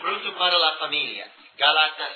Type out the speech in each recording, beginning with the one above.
Fruto para la familia. Gálatas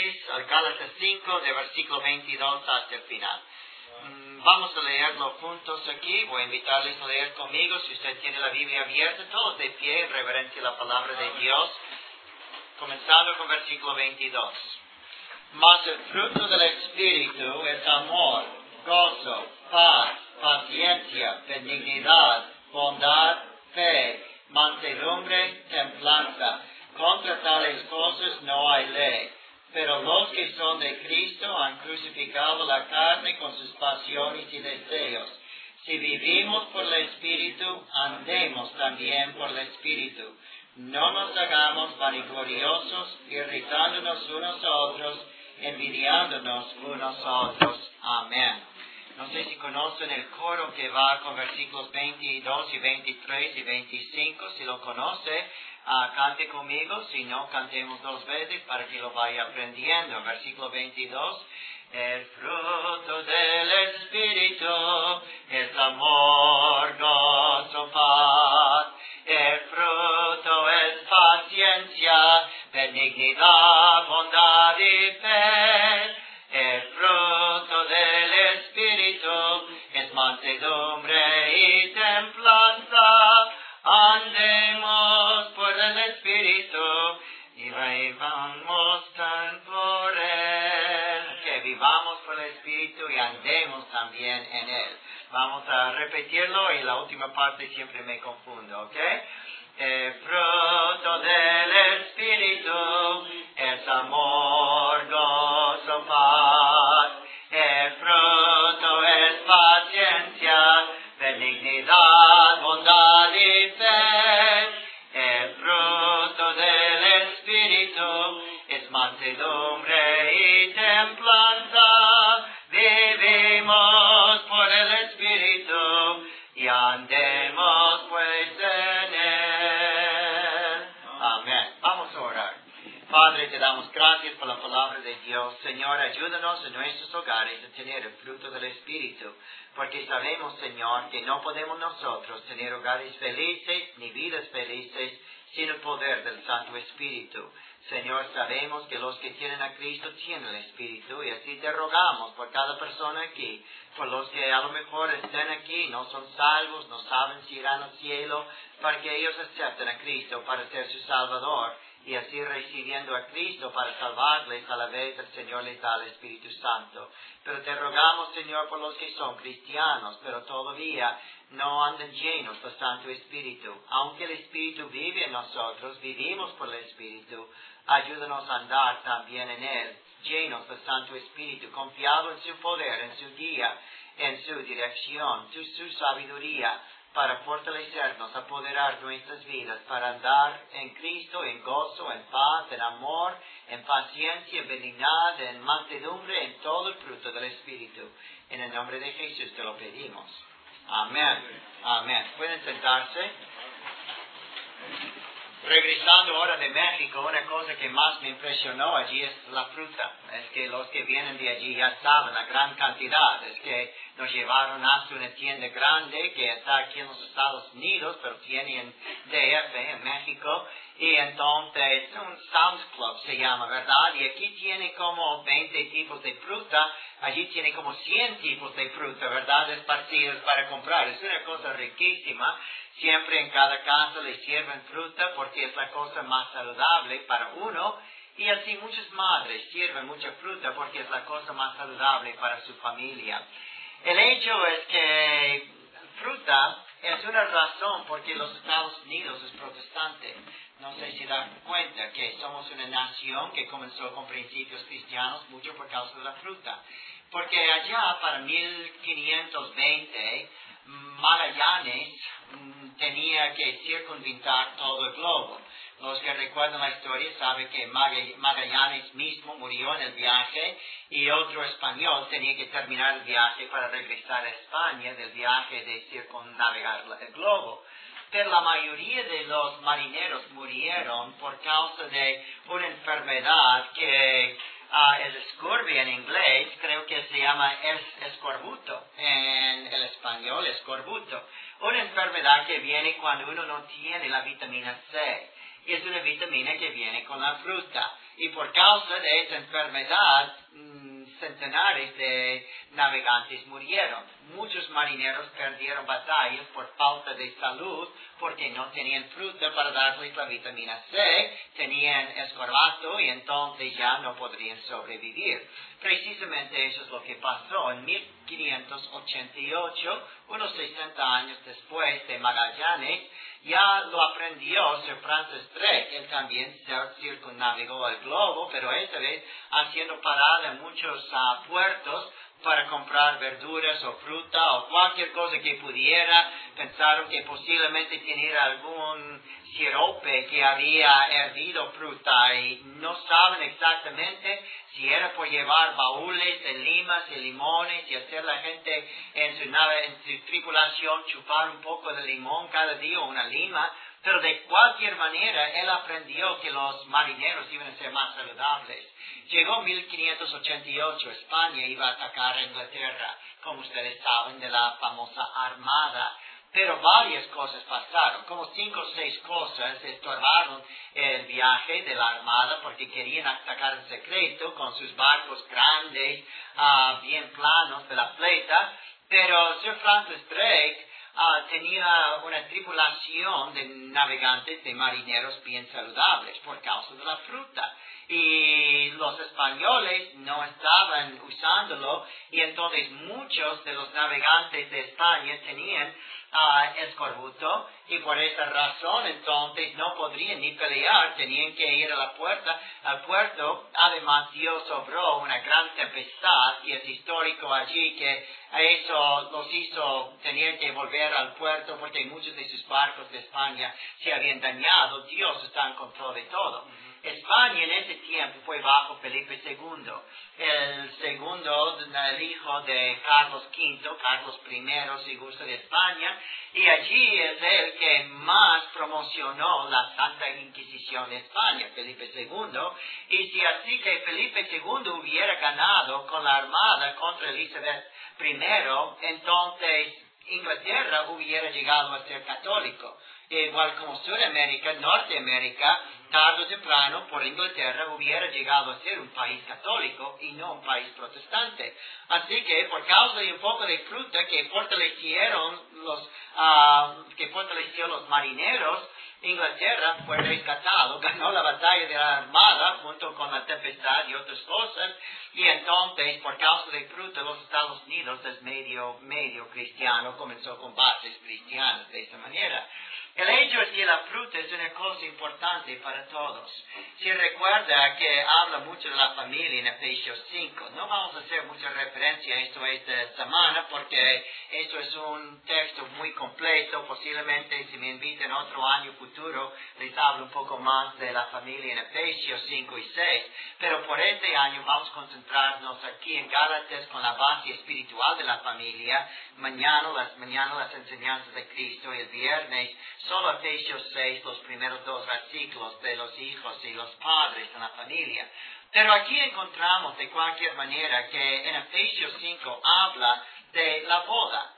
5, de versículo 22 hasta el final. Vamos a leerlo juntos aquí. Voy a invitarles a leer conmigo. Si usted tiene la Biblia abierta, todos de pie en reverencia a la palabra de Dios. Comenzando con versículo 22. Mas el fruto del Espíritu es amor, gozo, paz, paciencia, benignidad, bondad, fe, mansedumbre, templanza. Contra tales cosas no hay ley. Pero los que son de Cristo han crucificado la carne con sus pasiones y deseos. Si vivimos por el Espíritu, andemos también por el Espíritu. No nos hagamos vanagloriosos, irritándonos unos a otros, envidiándonos unos a otros. Amén. No sé si conocen el coro que va con versículos 22 y 23 y 25. Si lo conoce, cante conmigo. Si no, cantemos dos veces para que lo vaya aprendiendo. Versículo 22. El fruto del Espíritu es amor, gozo, paz. El fruto es paciencia, benignidad, bondad y fe. El fruto del Espíritu es mansedumbre y templanza. Andemos por el Espíritu y vivamos tan por Él. Que vivamos por el Espíritu y andemos también en Él. Vamos a repetirlo y la última parte siempre me confundo, ¿ok? El fruto del Espíritu es amor, gozo, paz. El fruto es paciencia, benignidad, bondad y fe. El fruto del Espíritu es mansedumbre y templanza. Vivimos por el Espíritu y andemos pues en Él. Amén. Vamos a orar. Padre, te damos gracias por la palabra de Dios. Señor, ayúdanos en nuestros hogares a tener el fruto del Espíritu, porque sabemos, Señor, que no podemos nosotros tener hogares felices ni vidas felices sin el poder del Santo Espíritu. Señor, sabemos que los que tienen a Cristo tienen el Espíritu, y así te rogamos por cada persona aquí, por los que a lo mejor estén aquí, no son salvos, no saben si irán al cielo, para que ellos acepten a Cristo para ser su Salvador, y así recibiendo a Cristo para salvarles, a la vez el Señor les da el Espíritu Santo. Pero te rogamos, Señor, por los que son cristianos, pero todavía no andan llenos del Santo Espíritu. Aunque el Espíritu vive en nosotros, vivimos por el Espíritu, ayúdanos a andar también en Él, llenos del Santo Espíritu, confiado en su poder, en su guía, en su dirección, su sabiduría, para fortalecernos, apoderar nuestras vidas, para andar en Cristo, en gozo, en paz, en amor, en paciencia, en benignidad, en mansedumbre, en todo el fruto del Espíritu. En el nombre de Jesús te lo pedimos. Amén. Amén. Pueden sentarse. Regresando ahora de México, una cosa que más me impresionó allí es la fruta. Es que los que vienen de allí ya saben la gran cantidad. Es que nos llevaron hasta una tienda grande que está aquí en los Estados Unidos, pero tiene en DF, en México. Y entonces, un Sam's Club se llama, ¿verdad? Y aquí tiene como 20 tipos de fruta. Allí tiene como 100 tipos de fruta, ¿verdad? Esparcidos para comprar. Es una cosa riquísima. Siempre en cada casa le sirven fruta porque es la cosa más saludable para uno. Y así muchas madres sirven mucha fruta porque es la cosa más saludable para su familia. El hecho es que fruta es una razón porque los Estados Unidos es protestante. No sé si dan cuenta que somos una nación que comenzó con principios cristianos mucho por causa de la fruta. Porque allá para 1520, Magallanes tenía que circunventar todo el globo. Los que recuerdan la historia saben que Magallanes mismo murió en el viaje y otro español tenía que terminar el viaje para regresar a España del viaje de circunnavegar el globo. Pero la mayoría de los marineros murieron por causa de una enfermedad que el scurvy en inglés creo que se llama escorbuto, en el español escorbuto. Una enfermedad que viene cuando uno no tiene la vitamina C. es una vitamina que viene con la fruta. Y por causa de esa enfermedad, centenares de navegantes murieron. Muchos marineros perdieron batallas por falta de salud porque no tenían fruta para darles la vitamina C, tenían escorbuto y entonces ya no podrían sobrevivir. Precisamente eso es lo que pasó en 1588, unos 60 años después de Magallanes. Ya lo aprendió Sir Francis Drake. Él también circunnavegó el globo, pero esta vez haciendo parada en muchos puertos para comprar verduras o fruta o cualquier cosa que pudiera. Pensaron que posiblemente tenía algún sirope que había hervido fruta y no saben exactamente si era por llevar baúles de limas y limones y hacer la gente en su nave, en su tripulación, chupar un poco de limón cada día o una lima. Pero de cualquier manera, él aprendió que los marineros iban a ser más saludables. Llegó 1588, España iba a atacar a Inglaterra, como ustedes saben, de la famosa Armada. Pero varias cosas pasaron, como 5 o 6 cosas estorbaron el viaje de la Armada porque querían atacar en secreto con sus barcos grandes, bien planos de la flota. Pero Sir Francis Drake tenía una tripulación de navegantes, de marineros bien saludables por causa de la fruta. Y los españoles no estaban usándolo y entonces muchos de los navegantes de España tenían escorbuto y por esa razón entonces no podrían ni pelear, tenían que ir al puerto. Además Dios obró una gran tempestad y es histórico allí que eso los hizo tener que volver al puerto porque muchos de sus barcos de España se habían dañado. Dios está en control de todo. España en ese tiempo fue bajo Felipe II, el hijo de Carlos V, Carlos I, si gusta, de España, y allí es él que más promocionó la Santa Inquisición de España, Felipe II, y si así que Felipe II hubiera ganado con la armada contra Elizabeth I, entonces Inglaterra hubiera llegado a ser católico. Igual como Sudamérica, Norteamérica, tarde o temprano por Inglaterra hubiera llegado a ser un país católico y no un país protestante. Así que por causa de un poco de fruta que fortalecieron los marineros, Inglaterra fue rescatado, ganó la batalla de la Armada junto con la tempestad y otras cosas, y entonces por causa de fruta los Estados Unidos es medio cristiano, comenzó con bases cristianas de esa manera. El hecho es que la fruta es una cosa importante para todos. Si recuerda que habla mucho de la familia en Efesios 5, no vamos a hacer mucha referencia a esto esta semana porque esto es un texto muy completo. Posiblemente si me invitan otro año futuro les hablo un poco más de la familia en Efesios 5 y 6. Pero por este año vamos a concentrarnos aquí en Gálatas con la base espiritual de la familia. Mañana las enseñanzas de Cristo y el viernes solo Efesios 6, los primeros 2 versículos de los hijos y los padres en la familia. Pero aquí encontramos de cualquier manera que en Efesios 5 habla de la boda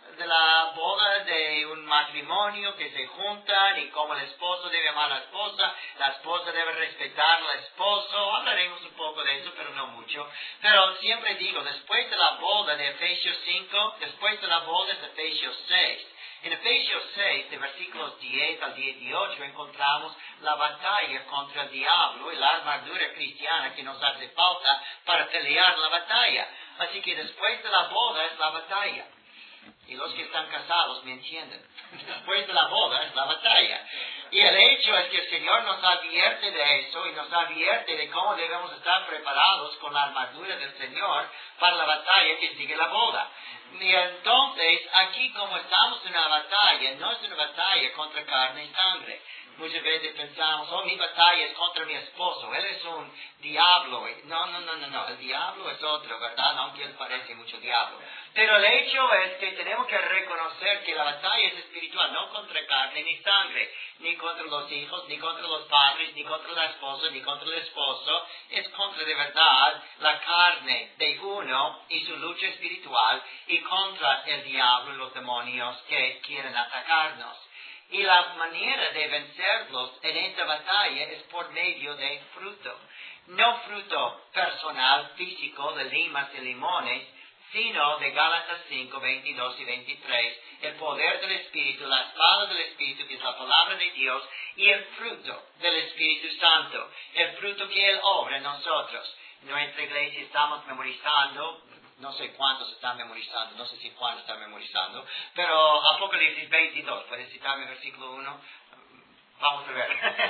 de un matrimonio que se juntan y cómo el esposo debe amar a la esposa debe respetar al esposo. Hablaremos un poco de eso, pero no mucho. Pero siempre digo, después de la boda de Efesios 5, después de la boda de Efesios 6. En Efesios 6, de versículos 10 al 18, encontramos la batalla contra el diablo y la armadura cristiana que nos hace falta para pelear la batalla. Así que después de la boda es la batalla. Y los que están casados me entienden. Después de la boda es la batalla. Y el hecho es que el Señor nos advierte de eso y nos advierte de cómo debemos estar preparados con la armadura del Señor para la batalla que sigue la boda. Y entonces, aquí como estamos en una batalla, no es una batalla contra carne y sangre. Muchas veces pensamos, mi batalla es contra mi esposo, él es un diablo. No, el diablo es otro, ¿verdad? Aunque él parece mucho diablo. Pero el hecho es que tenemos que reconocer que la batalla es espiritual, no contra carne ni sangre, ni contra los hijos, ni contra los padres, ni contra la esposa, ni contra el esposo. Es contra de verdad la carne de uno y su lucha espiritual y contra el diablo y los demonios que quieren atacarnos. Y la manera de vencerlos en esta batalla es por medio de fruto. No fruto personal, físico, de limas y limones, sino de Gálatas 5, 22 y 23, el poder del Espíritu, la espada del Espíritu, que es la palabra de Dios, y el fruto del Espíritu Santo, el fruto que Él obra en nosotros. En nuestra iglesia estamos memorizando, no sé cuántos están memorizando, no sé si cuántos están memorizando, pero Apocalipsis 22, ¿puedes citarme el versículo 1? Vamos a ver.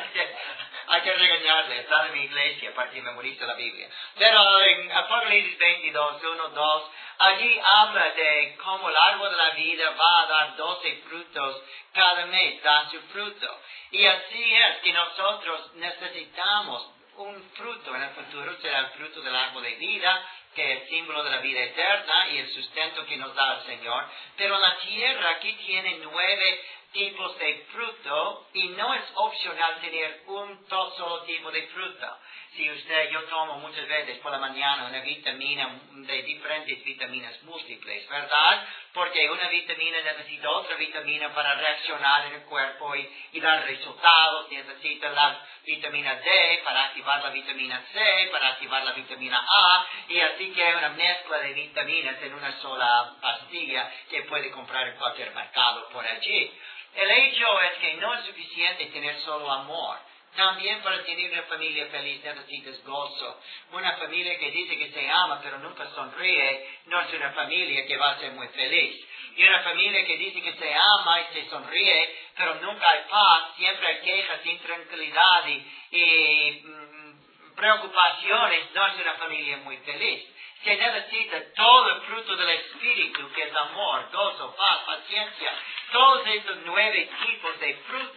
Hay que regañarle, está en mi iglesia para que memorice la Biblia. Pero en Apocalipsis 22, 1, 2, allí habla de cómo el árbol de la vida va a dar 12 frutos cada mes, da su fruto. Y así es que nosotros necesitamos un fruto en el futuro, será el fruto del árbol de vida, que es símbolo de la vida eterna y el sustento que nos da el Señor. Pero la tierra aquí tiene 9 tipos de fruto y no es opcional tener un solo tipo de fruta. Si yo tomo muchas veces por la mañana una vitamina de diferentes vitaminas múltiples, ¿verdad? Porque una vitamina necesita otra vitamina para reaccionar en el cuerpo y dar resultados. Necesita la vitamina D para activar la vitamina C, para activar la vitamina A, y así que hay una mezcla de vitaminas en una sola pastilla que puede comprar en cualquier mercado por allí. El hecho es que no es suficiente tener solo amor. También para tener una familia feliz necesitas gozo. Una familia que dice que se ama pero nunca sonríe no es una familia que va a ser muy feliz. Y una familia que dice que se ama y se sonríe pero nunca hay paz, siempre hay quejas, intranquilidad y preocupaciones, no es una familia muy feliz. Se necesita todo el fruto del Espíritu, que es amor, gozo, paz, paciencia, todos estos 9 tipos de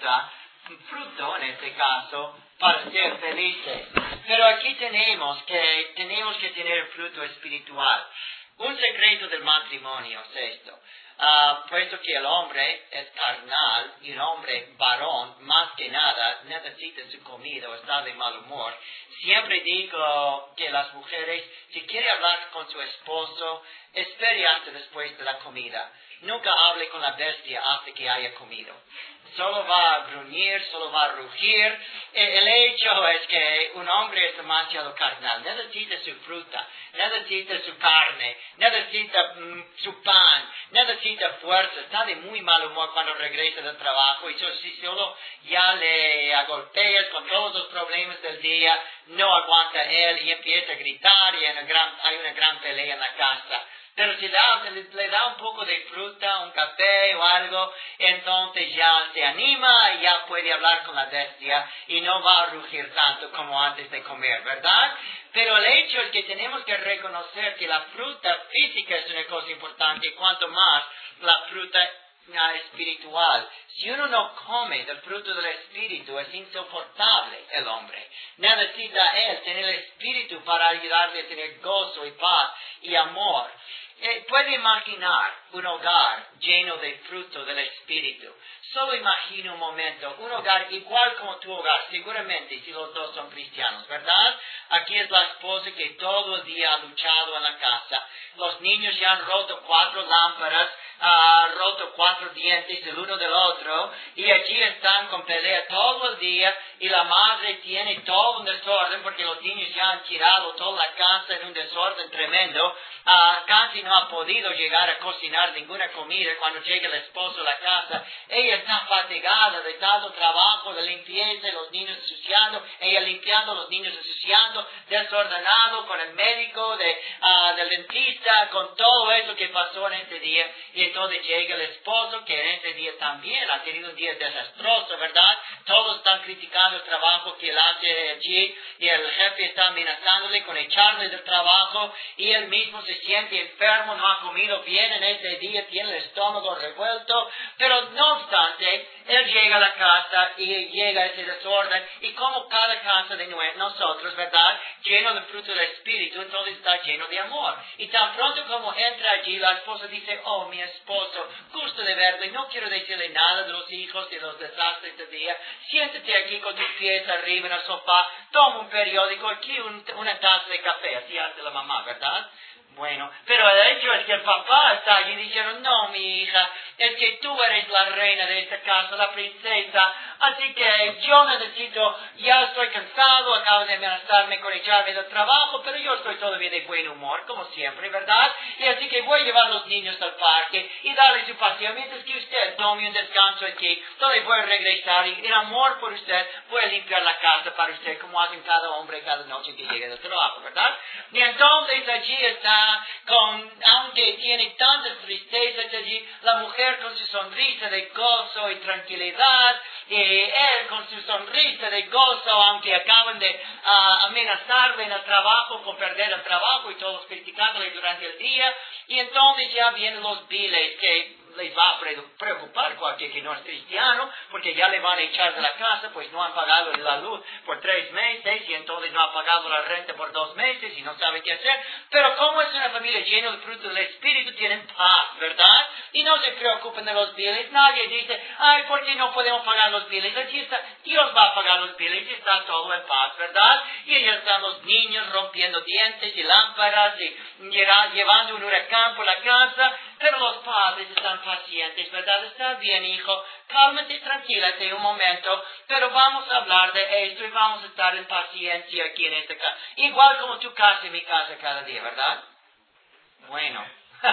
fruto en este caso, para ser felices. Pero aquí tenemos que tener el fruto espiritual. Un secreto del matrimonio es esto. Puesto que el hombre es carnal y un hombre varón, más que nada, necesita su comida o está de mal humor. Siempre digo que las mujeres, si quiere hablar con su esposo, espere hasta después de la comida. Nunca hable con la bestia hasta que haya comido. Solo va a gruñir, solo va a rugir. El hecho es que un hombre es demasiado carnal. Necesita su fruta, necesita su carne, necesita su pan, necesita fuerza. Está de muy mal humor cuando regresa del trabajo. Y si solo ya le agolpeas con todos los problemas del día, no aguanta él y empieza a gritar y hay una gran pelea en la casa. Pero si le da un poco de fruta, un café o algo, entonces ya se anima y ya puede hablar con la bestia y no va a rugir tanto como antes de comer, ¿verdad? Pero el hecho es que tenemos que reconocer que la fruta física es una cosa importante, cuanto más la fruta espiritual. Si uno no come del fruto del Espíritu, es insoportable el hombre. Necesita él tener el Espíritu para ayudarle a tener gozo y paz y amor. Puede imaginar un hogar lleno de fruto del Espíritu. Solo imagina un momento, un hogar igual como tu hogar, seguramente si los dos son cristianos, ¿verdad? Aquí es la esposa que todo el día ha luchado en la casa. Los niños ya han roto 4 lámparas, roto 4 dientes el uno del otro, y allí están con pelea todo el día, y la madre tiene todo un desorden porque los niños ya han tirado toda la casa en un desorden tremendo. Casi no ha podido llegar a cocinar ninguna comida cuando llega el esposo a la casa. Ella está fatigada de tanto trabajo, de limpieza, los niños ensuciando, ella limpiando, los niños ensuciando, desordenado con el médico, del dentista, con todo eso que pasó en este día. Y entonces llega el esposo, que en este día también ha tenido un día desastroso, ¿verdad? Todos están criticando el trabajo que él hace allí, y el jefe está amenazándole con echarle del trabajo, y él mismo se siente enfermo, no ha comido bien en ese día, tiene el estómago revuelto, pero no obstante, él llega a la casa y llega a ese desorden, y como cada casa de nosotros, ¿verdad?, lleno del fruto del Espíritu, entonces está lleno de amor. Y tan pronto como entra allí, la esposa dice: oh, mi esposo, gusto de verle, no quiero decirle nada de los hijos y los desastres del día, siéntate aquí con tus pies arriba en el sofá, toma un periódico, aquí una taza de café, así hace la mamá, ¿verdad? Bueno, pero el hecho es que el papá está allí diciendo: no, mi hija, es que tú eres la reina de esta casa, la princesa, así que yo necesito, ya estoy cansado, acabo de amenazarme con echarme del trabajo, pero yo estoy todavía de buen humor, como siempre, ¿verdad? Y así que voy a llevar a los niños al parque y darles su paseo, mientras que usted tome un descanso aquí, entonces voy a regresar y en amor por usted voy a limpiar la casa para usted, como hacen cada hombre cada noche que llega del trabajo, ¿verdad? Y entonces allí está, aunque tiene tantas tristezas allí, la mujer con su sonrisa de gozo y tranquilidad, y él con su sonrisa de gozo, aunque acaban de amenazarle en el trabajo con perder el trabajo y todos criticándole durante el día, y entonces ya vienen los biles que les va a preocupar cualquier que no es cristiano, porque ya le van a echar de la casa, pues no han pagado la luz por 3 meses, y entonces no han pagado la renta por 2 meses, y no sabe qué hacer. Pero como es una familia llena del fruto del Espíritu, tienen paz, ¿verdad? Y no se preocupen de los biles. Nadie dice, ay, ¿por qué no podemos pagar los biles? Aquí está, Dios va a pagar los biles, y está todo en paz, ¿verdad? Y ahí están los niños rompiendo dientes y lámparas, y llevando un huracán por la casa, pero los padres están pacientes, ¿verdad? Está bien, hijo, cálmate, tranquilate un momento, pero vamos a hablar de esto y vamos a estar en paciencia aquí en esta casa. Igual como tu casa y mi casa cada día, ¿verdad? Bueno,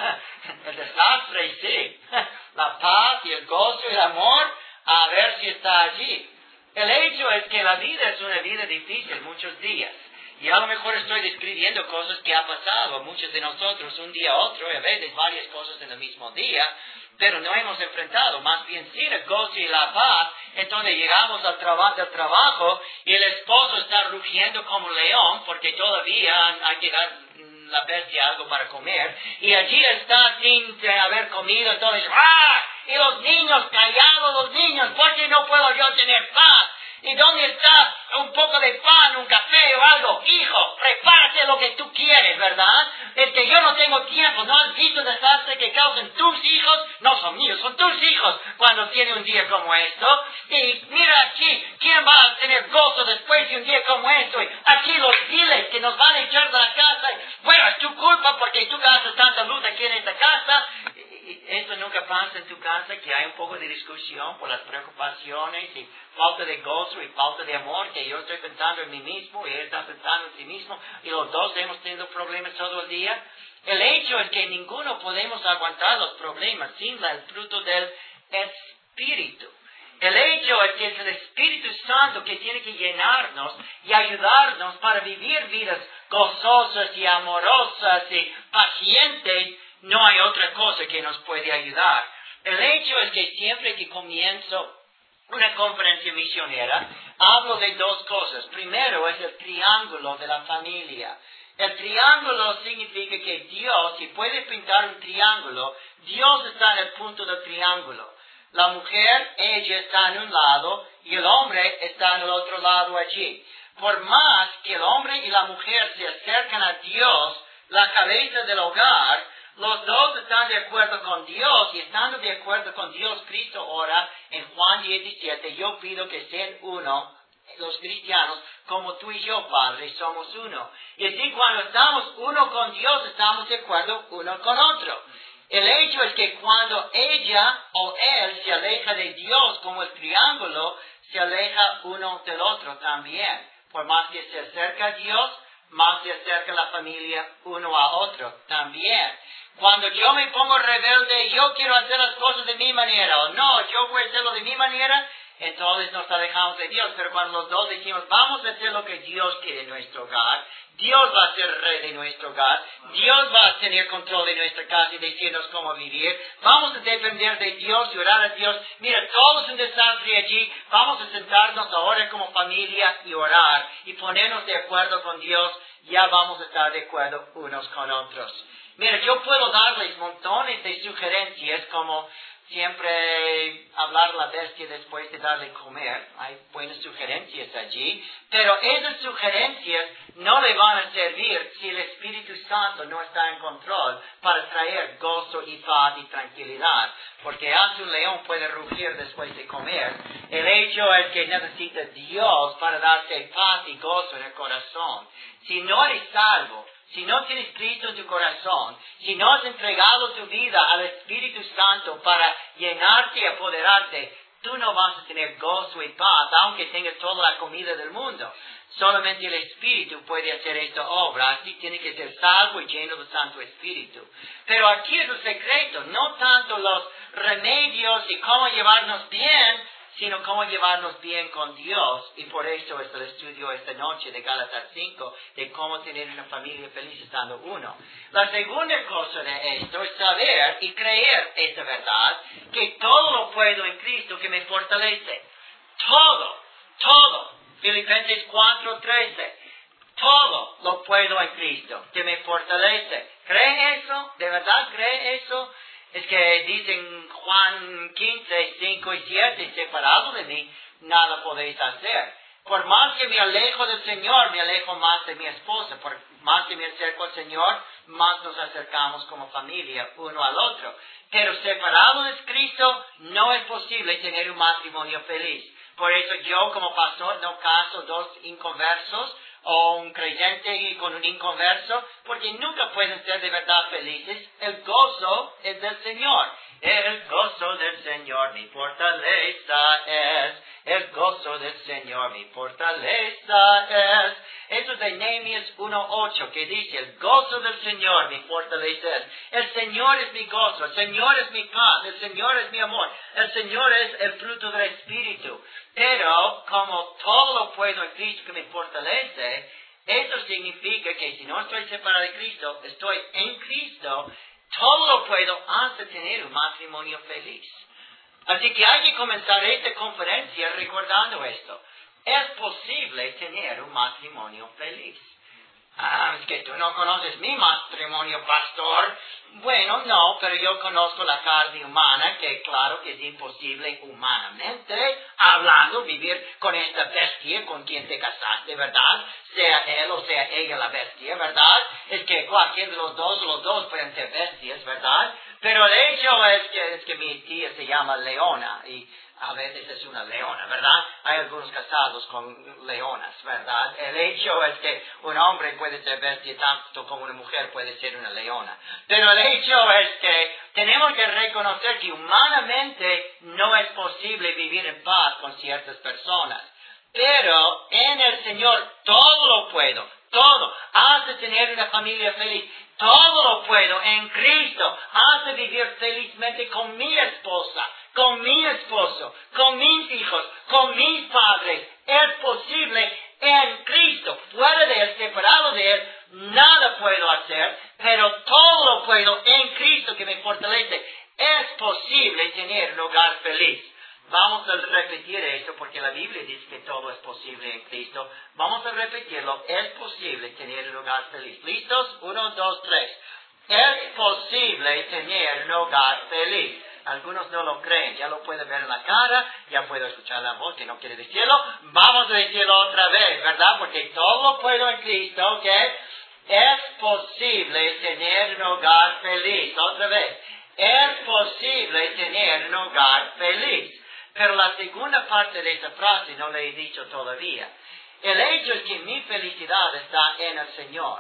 el desastre, sí. La paz y el gozo y el amor, a ver si está allí. El hecho es que la vida es una vida difícil muchos días. Y a lo mejor estoy describiendo cosas que ha pasado a muchos de nosotros un día a otro, y a veces varias cosas en el mismo día, pero no hemos enfrentado, más bien sin el gozo y la paz. Entonces llegamos del trabajo y el esposo está rugiendo como león porque todavía hay que dar la bestia algo para comer, y allí está sin haber comido, entonces ¡ah! Y los niños callados, los niños, ¿por qué no puedo yo tener paz? ¿Y dónde está un poco de pan, un café o algo? Hijo, prepárate lo que tú quieres, ¿verdad? Es que yo no tengo tiempo. ¿No has visto el desastre que causan tus hijos? No son míos, son tus hijos cuando tiene un día como esto. Y mira aquí, ¿quién va a tener gozo después de un día como esto? Y aquí los giles que nos van a echar de la casa. Bueno, es tu culpa porque tú gastas tanta luz aquí en esta casa. Esto nunca pasa en tu casa, que hay un poco de discusión por las preocupaciones y falta de gozo y falta de amor, que yo estoy pensando en mí mismo y él está pensando en sí mismo, y los dos hemos tenido problemas todo el día. El hecho es que ninguno podemos aguantar los problemas sin el fruto del Espíritu. El hecho es que es el Espíritu Santo que tiene que llenarnos y ayudarnos para vivir vidas gozosas y amorosas y pacientes. No hay otra cosa que nos puede ayudar. El hecho es que siempre que comienzo una conferencia misionera, hablo de dos cosas. Primero es el triángulo de la familia. El triángulo significa que Dios, si puede pintar un triángulo, Dios está en el punto del triángulo. La mujer, ella está en un lado y el hombre está en el otro lado allí. Por más que el hombre y la mujer se acercan a Dios, la cabeza del hogar, los dos están de acuerdo con Dios, y estando de acuerdo con Dios, Cristo ora en Juan 17, yo pido que sean uno, los cristianos, como tú y yo, Padre, somos uno. Y así cuando estamos uno con Dios, estamos de acuerdo uno con otro. El hecho es que cuando ella o él se aleja de Dios, como el triángulo, se aleja uno del otro también. Por más que se acerca a Dios, más se acerca la familia uno a otro también. Cuando yo me pongo rebelde, yo quiero hacer las cosas de mi manera, o no, yo voy a hacerlo de mi manera, entonces nos alejamos de Dios. Pero cuando los dos decimos, vamos a hacer lo que Dios quiere en nuestro hogar, Dios va a ser rey de nuestro hogar, Dios va a tener control de nuestra casa y decirnos cómo vivir, vamos a depender de Dios y orar a Dios. Mira, todo es un desastre allí, vamos a sentarnos ahora como familia y orar y ponernos de acuerdo con Dios, ya vamos a estar de acuerdo unos con otros. Mira, yo puedo darles montones de sugerencias, como siempre hablar a la bestia después de darle comer. Hay buenas sugerencias allí, pero esas sugerencias no le van a servir si el Espíritu Santo no está en control para traer gozo y paz y tranquilidad. Porque hasta un león puede rugir después de comer. El hecho es que necesita Dios para darte paz y gozo en el corazón. Si no eres salvo, si no tienes Cristo en tu corazón, si no has entregado tu vida al Espíritu Santo para llenarte y apoderarte, tú no vas a tener gozo y paz, aunque tengas toda la comida del mundo. Solamente el Espíritu puede hacer esta obra, así tiene que ser salvo y lleno del Santo Espíritu. Pero aquí es el secreto, no tanto los remedios y cómo llevarnos bien, sino cómo llevarnos bien con Dios. Y por eso es el estudio esta noche de Gálatas 5, de cómo tener una familia feliz estando uno. La segunda cosa de esto es saber y creer esta verdad, que todo lo puedo en Cristo que me fortalece. Todo. Filipenses 4:13. Todo lo puedo en Cristo que me fortalece. ¿Cree eso? ¿De verdad cree eso? Es que dicen Juan 15:5-7, separado de mí, nada podéis hacer. Por más que me alejo del Señor, me alejo más de mi esposa. Por más que me acerco al Señor, más nos acercamos como familia uno al otro. Pero separado de Cristo, no es posible tener un matrimonio feliz. Por eso yo como pastor no caso dos inconversos o un creyente con un inconverso, porque nunca pueden ser de verdad felices. El gozo es del Señor. El gozo del Señor mi fortaleza es. El gozo del Señor mi fortaleza es. Eso es de Nehemías 1:8, que dice, el gozo del Señor mi fortaleza es. El Señor es mi gozo, el Señor es mi paz, el Señor es mi amor, el Señor es el fruto del Espíritu. Pero como todo lo puedo en Cristo que me fortalece, eso significa que si no estoy separado de Cristo, estoy en Cristo, todo lo puedo hasta tener un matrimonio feliz. Así que hay que comenzar esta conferencia recordando esto. Es posible tener un matrimonio feliz. Es que tú no conoces mi matrimonio, pastor. Bueno, no, pero yo conozco la carne humana, que claro que es imposible humanamente hablando vivir con esta bestia con quien te casaste, ¿verdad? Sea él o sea ella la bestia, ¿verdad? Es que cualquier de los dos pueden ser bestias, ¿verdad? Pero el hecho es que mi tía se llama Leona y a veces es una leona, ¿verdad? Hay algunos casados con leonas, ¿verdad? El hecho es que un hombre puede ser bestia tanto como una mujer puede ser una leona. Pero el hecho es que tenemos que reconocer que humanamente no es posible vivir en paz con ciertas personas. Pero en el Señor todo lo puedo, todo, hasta tener una familia feliz. Todo lo puedo en Cristo, hasta vivir felizmente con mi esposa, con mi esposo, con mis hijos, con mis padres. Es posible en Cristo. Fuera de Él, separado de Él, nada puedo hacer, pero todo lo puedo en Cristo que me fortalece. Es posible tener un hogar feliz. Vamos a repetir esto porque la Biblia dice que todo es posible en Cristo. Vamos a repetirlo. Es posible tener un hogar feliz. ¿Listos? 1, 2, 3. Es posible tener un hogar feliz. Algunos no lo creen. Ya lo pueden ver en la cara. Ya puedo escuchar la voz que no quiere decirlo. Vamos a decirlo otra vez, ¿verdad? Porque todo lo puedo en Cristo, ¿ok? Es posible tener un hogar feliz. Otra vez. Es posible tener un hogar feliz. Pero la segunda parte de esa frase no le he dicho todavía. El hecho es que mi felicidad está en el Señor.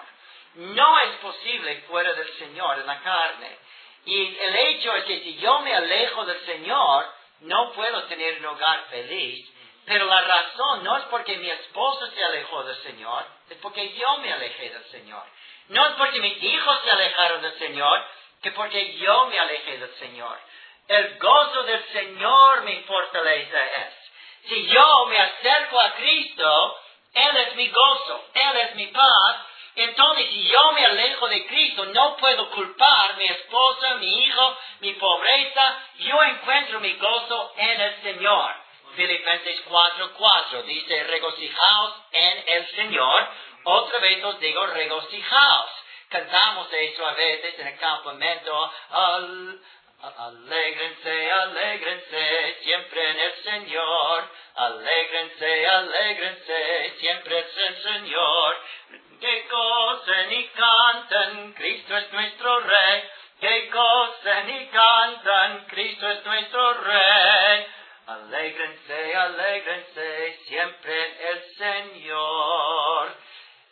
No es posible fuera del Señor, en la carne. Y el hecho es que si yo me alejo del Señor, no puedo tener un hogar feliz. Pero la razón no es porque mi esposo se alejó del Señor, es porque yo me alejé del Señor. No es porque mis hijos se alejaron del Señor, que porque yo me alejé del Señor. El gozo del Señor mi fortaleza es. Si yo me acerco a Cristo, Él es mi gozo, Él es mi paz. Entonces, si yo me alejo de Cristo, no puedo culpar a mi esposa, mi hijo, mi pobreza. Yo encuentro mi gozo en el Señor. Filipenses 4:4 dice, regocijaos en el Señor. Otra vez os digo, regocijaos. Cantamos eso a veces en el campamento. Alégrense, alégrense, siempre en el Señor. Alégrense, alégrense, siempre es el Señor. Que gocen y canten, Cristo es nuestro Rey. Que gocen y canten, Cristo es nuestro Rey. Alégrense, alégrense, siempre en el Señor.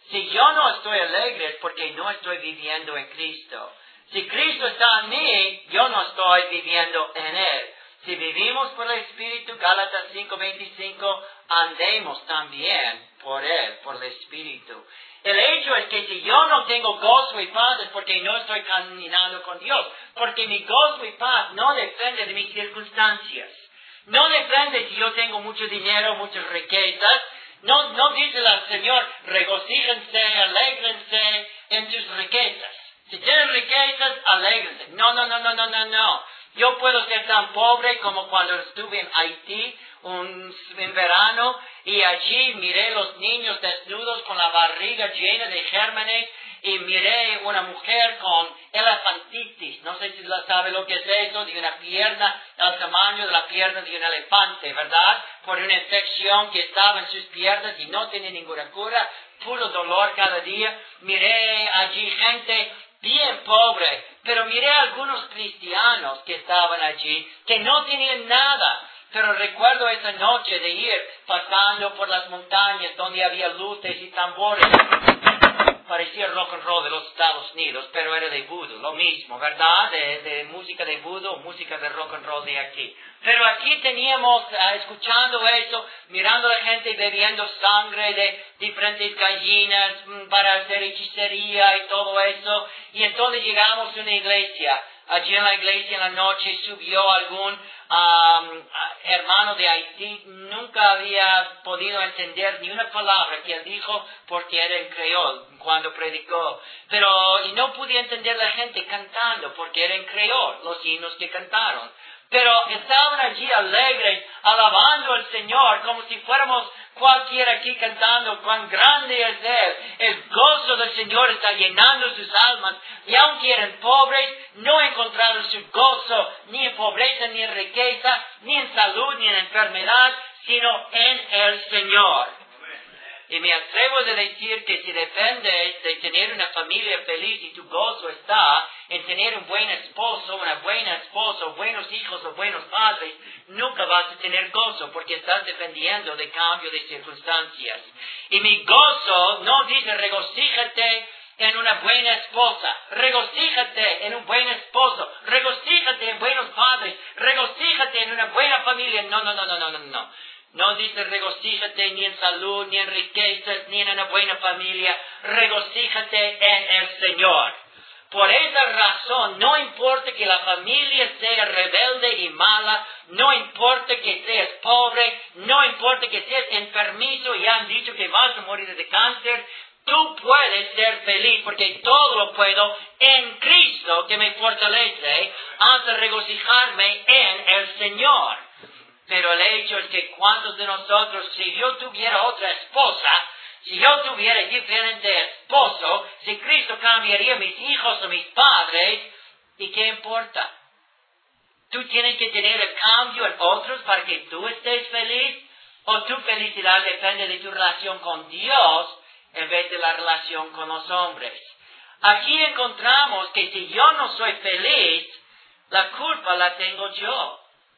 Si yo no estoy alegre es porque no estoy viviendo en Cristo. Si Cristo está en mí, yo no estoy viviendo en Él. Si vivimos por el Espíritu, Gálatas 5:25, andemos también por Él, por el Espíritu. El hecho es que si yo no tengo gozo y paz es porque no estoy caminando con Dios. Porque mi gozo y paz no depende de mis circunstancias. No depende si yo tengo mucho dinero, muchas riquezas. No dice el Señor, regocíjense, alégrense en sus riquezas. Si tienen riquezas, alégrense. No. Yo puedo ser tan pobre como cuando estuve en Haití en verano y allí miré los niños desnudos con la barriga llena de gérmenes y miré una mujer con elefantitis. No sé si sabe lo que es eso, de una pierna al tamaño de la pierna de un elefante, ¿verdad? Por una infección que estaba en sus piernas y no tenía ninguna cura, puro dolor cada día. Miré allí gente bien pobre, pero miré a algunos cristianos que estaban allí, que no tenían nada. Pero recuerdo esa noche de ir pasando por las montañas donde había luces y tambores. Parecía rock and roll de los Estados Unidos, pero era de voodoo, lo mismo, ¿verdad? De música de voodoo, música de rock and roll de aquí. Pero aquí teníamos, escuchando eso, mirando a la gente bebiendo sangre de diferentes gallinas para hacer hechicería y todo eso. Y entonces llegamos a una iglesia. Allí en la iglesia en la noche subió algún hermano de Haití. Nunca había podido entender ni una palabra que él dijo porque era en creol cuando predicó. Y no podía entender la gente cantando porque era en creol los himnos que cantaron. Pero estaban allí alegres, alabando al Señor, como si fuéramos cualquiera aquí cantando, cuán grande es Él. El gozo del Señor está llenando sus almas. Y aunque eran pobres, no encontraron su gozo, ni en pobreza, ni en riqueza, ni en salud, ni en enfermedad, sino en el Señor. Y me atrevo a decir que si dependes de tener una familia feliz y tu gozo está en tener un buen esposo, una buena esposa, buenos hijos o buenos padres, nunca vas a tener gozo porque estás dependiendo de cambio de circunstancias. Y mi gozo no dice regocíjate en una buena esposa, regocíjate en un buen esposo, regocíjate en buenos padres, regocíjate en una buena familia. No. No dice regocíjate ni en salud, ni en riquezas, ni en una buena familia. Regocíjate en el Señor. Por esa razón, no importa que la familia sea rebelde y mala, no importa que seas pobre, no importa que seas enfermizo y han dicho que vas a morir de cáncer, tú puedes ser feliz porque todo lo puedo en Cristo que me fortalece hasta regocijarme en el Señor. Pero el hecho es que cuántos de nosotros, si yo tuviera otra esposa, si yo tuviera diferente esposo, si Cristo cambiaría mis hijos o mis padres, ¿y qué importa? Tú tienes que tener el cambio en otros para que tú estés feliz, o tu felicidad depende de tu relación con Dios en vez de la relación con los hombres. Aquí encontramos que si yo no soy feliz, la culpa la tengo yo.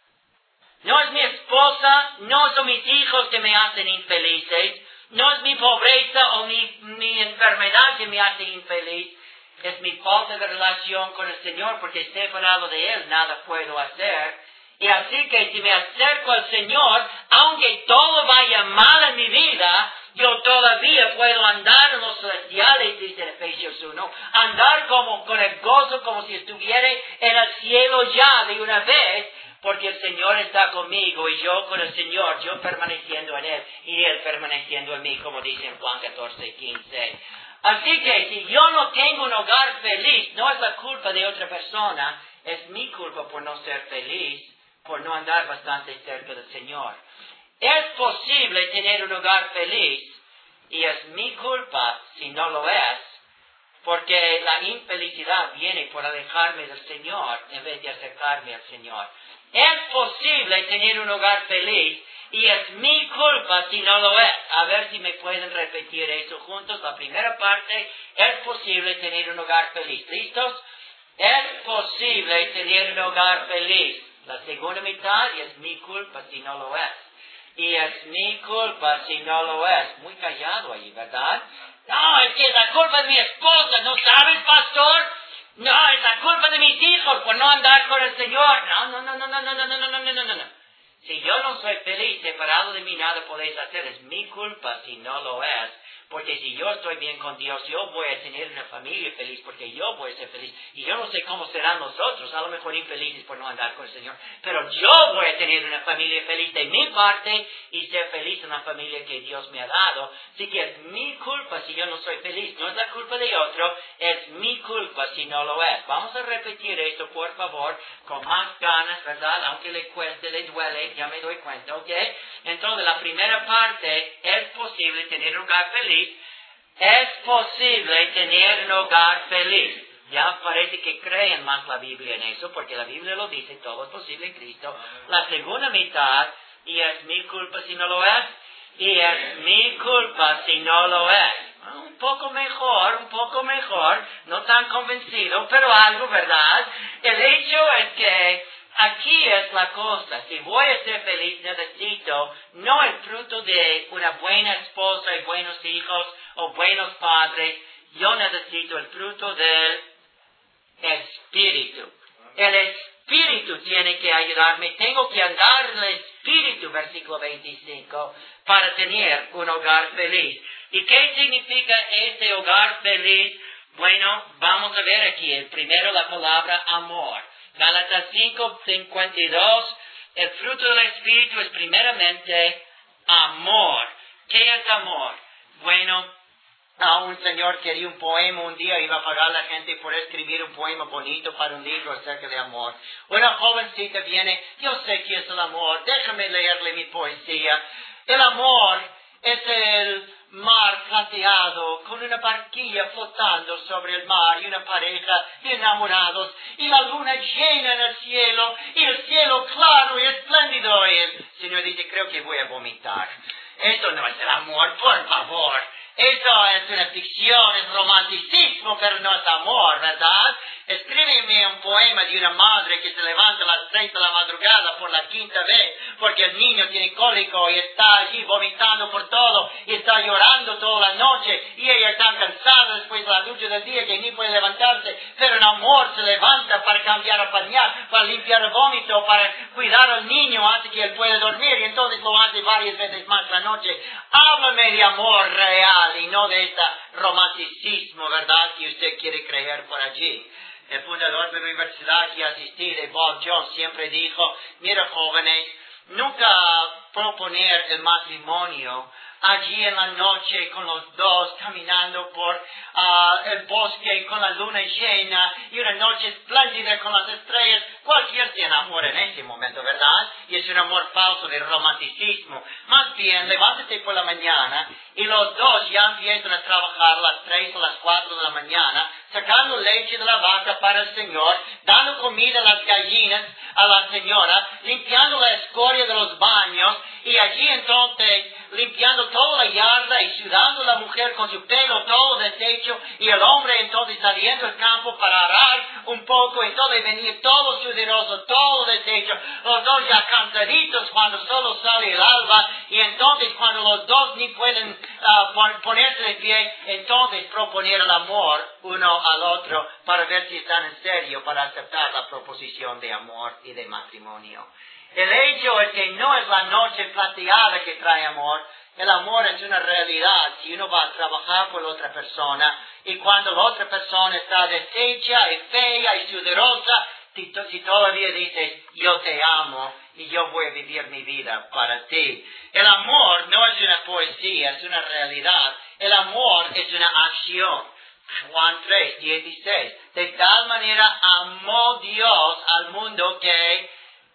No es mi esposa, no son mis hijos que me hacen infelices, no es mi pobreza o mi enfermedad que me hace infeliz, es mi falta de relación con el Señor porque separado de Él nada puedo hacer. Y así que si me acerco al Señor, aunque todo vaya mal en mi vida, yo todavía puedo andar en los celestiales, dice Efesios 1, andar con el gozo como si estuviera en el cielo ya de una vez, porque el Señor está conmigo y yo con el Señor, yo permaneciendo en Él y Él permaneciendo en mí, como dice en Juan 14:15. Así que si yo no tengo un hogar feliz, no es la culpa de otra persona, es mi culpa por no ser feliz, por no andar bastante cerca del Señor. Es posible tener un hogar feliz y es mi culpa si no lo es, porque la infelicidad viene por alejarme del Señor en vez de acercarme al Señor. Es posible tener un hogar feliz y es mi culpa si no lo es. A ver si me pueden repetir eso juntos. La primera parte, es posible tener un hogar feliz. ¿Listos? Es posible tener un hogar feliz. La segunda mitad, es mi culpa si no lo es. Y es mi culpa si no lo es. Muy callado ahí, ¿verdad? No, es que es la culpa de mi esposa. ¿No sabes, pastor? No, es la culpa de mis hijos por no andar con el Señor. No. Si yo no soy feliz, separado de mí nada podéis hacer. Es mi culpa si no lo es. Porque si yo estoy bien con Dios, yo voy a tener una familia feliz porque yo voy a ser feliz. Y yo no sé cómo serán nosotros, a lo mejor infelices por no andar con el Señor. Pero yo voy a tener una familia feliz de mi parte y ser feliz en la familia que Dios me ha dado. Así que es mi culpa si yo no soy feliz. No es la culpa de otro, es mi culpa si no lo es. Vamos a repetir esto, por favor, con más ganas, ¿verdad? Aunque le cueste, le duele, ya me doy cuenta, ¿ok? Entonces, la primera parte, es posible tener un hogar feliz. Es posible tener un hogar feliz. Ya parece que creen más la Biblia en eso, porque la Biblia lo dice, todo es posible en Cristo. La segunda mitad, y es mi culpa si no lo es, y es mi culpa si no lo es. Un poco mejor, no tan convencido, pero algo, ¿verdad? El hecho es que aquí es la cosa. Si voy a ser feliz, necesito no el fruto de una buena esposa y buenos hijos o buenos padres. Yo necesito el fruto del Espíritu. El Espíritu tiene que ayudarme. Tengo que andar en el Espíritu, versículo 25, para tener un hogar feliz. ¿Y qué significa este hogar feliz? Bueno, vamos a ver aquí. Primero la palabra amor. Gálatas 5:52, el fruto del Espíritu es primeramente amor. ¿Qué es amor? Bueno, un señor quería un poema un día, iba a pagar a la gente por escribir un poema bonito para un libro acerca de amor. Una jovencita viene, yo sé que es el amor, déjame leerle mi poesía. El amor es el mar plateado con una barquilla flotando sobre el mar y una pareja de enamorados y la luna llena en el cielo y el cielo claro y espléndido. Y el Señor dice, creo que voy a vomitar. Eso no es el amor, por favor. Eso es una ficción, es romanticismo, pero no es amor, ¿verdad? Escríbeme un poema de una madre que se levanta a las 3 de la madrugada por la 5ª vez porque el niño tiene cólico y está allí vomitando por todo y está llorando toda la noche y ella está cansada después de la lucha del día que ni puede levantarse, pero en amor se levanta para cambiar el pañal, para limpiar el vómito, para cuidar al niño hasta que él puede dormir y entonces lo hace varias veces más la noche. Háblame de amor real y no de este romanticismo, ¿verdad?, que usted quiere creer por allí. El fundador de la universidad que asistí, de Bob Jones, siempre dijo, mira jóvenes, nunca proponer el matrimonio allí en la noche con los dos caminando por el bosque con la luna llena y una noche espléndida con las estrellas. Cualquier se enamora en ese momento, ¿verdad? Y es un amor falso de romanticismo. Más bien, levántate por la mañana y los dos ya empiezan a trabajar a las 3 o las 4 de la mañana, sacando leche de la vaca para el Señor, dando comida a las gallinas a la señora, limpiando la escoria de los baños y allí entonces limpiando toda la yarda y sudando la mujer con su pelo todo deshecho y el hombre entonces saliendo al campo para arar un poco, entonces venía todo sudoroso, todo deshecho, los dos ya cansaditos cuando solo sale el alba y entonces cuando los dos ni pueden ponerse de pie, entonces proponer el amor uno al otro para ver si están en serio para aceptar la proposición de amor y de matrimonio. El hecho es que no es la noche plateada que trae amor. El amor es una realidad. Si uno va a trabajar por la otra persona y cuando la otra persona está deshecha y fea y sudorosa, si todavía dices, yo te amo y yo voy a vivir mi vida para ti. El amor no es una poesía, es una realidad. El amor es una acción. Juan 3:16. De tal manera amó Dios al mundo que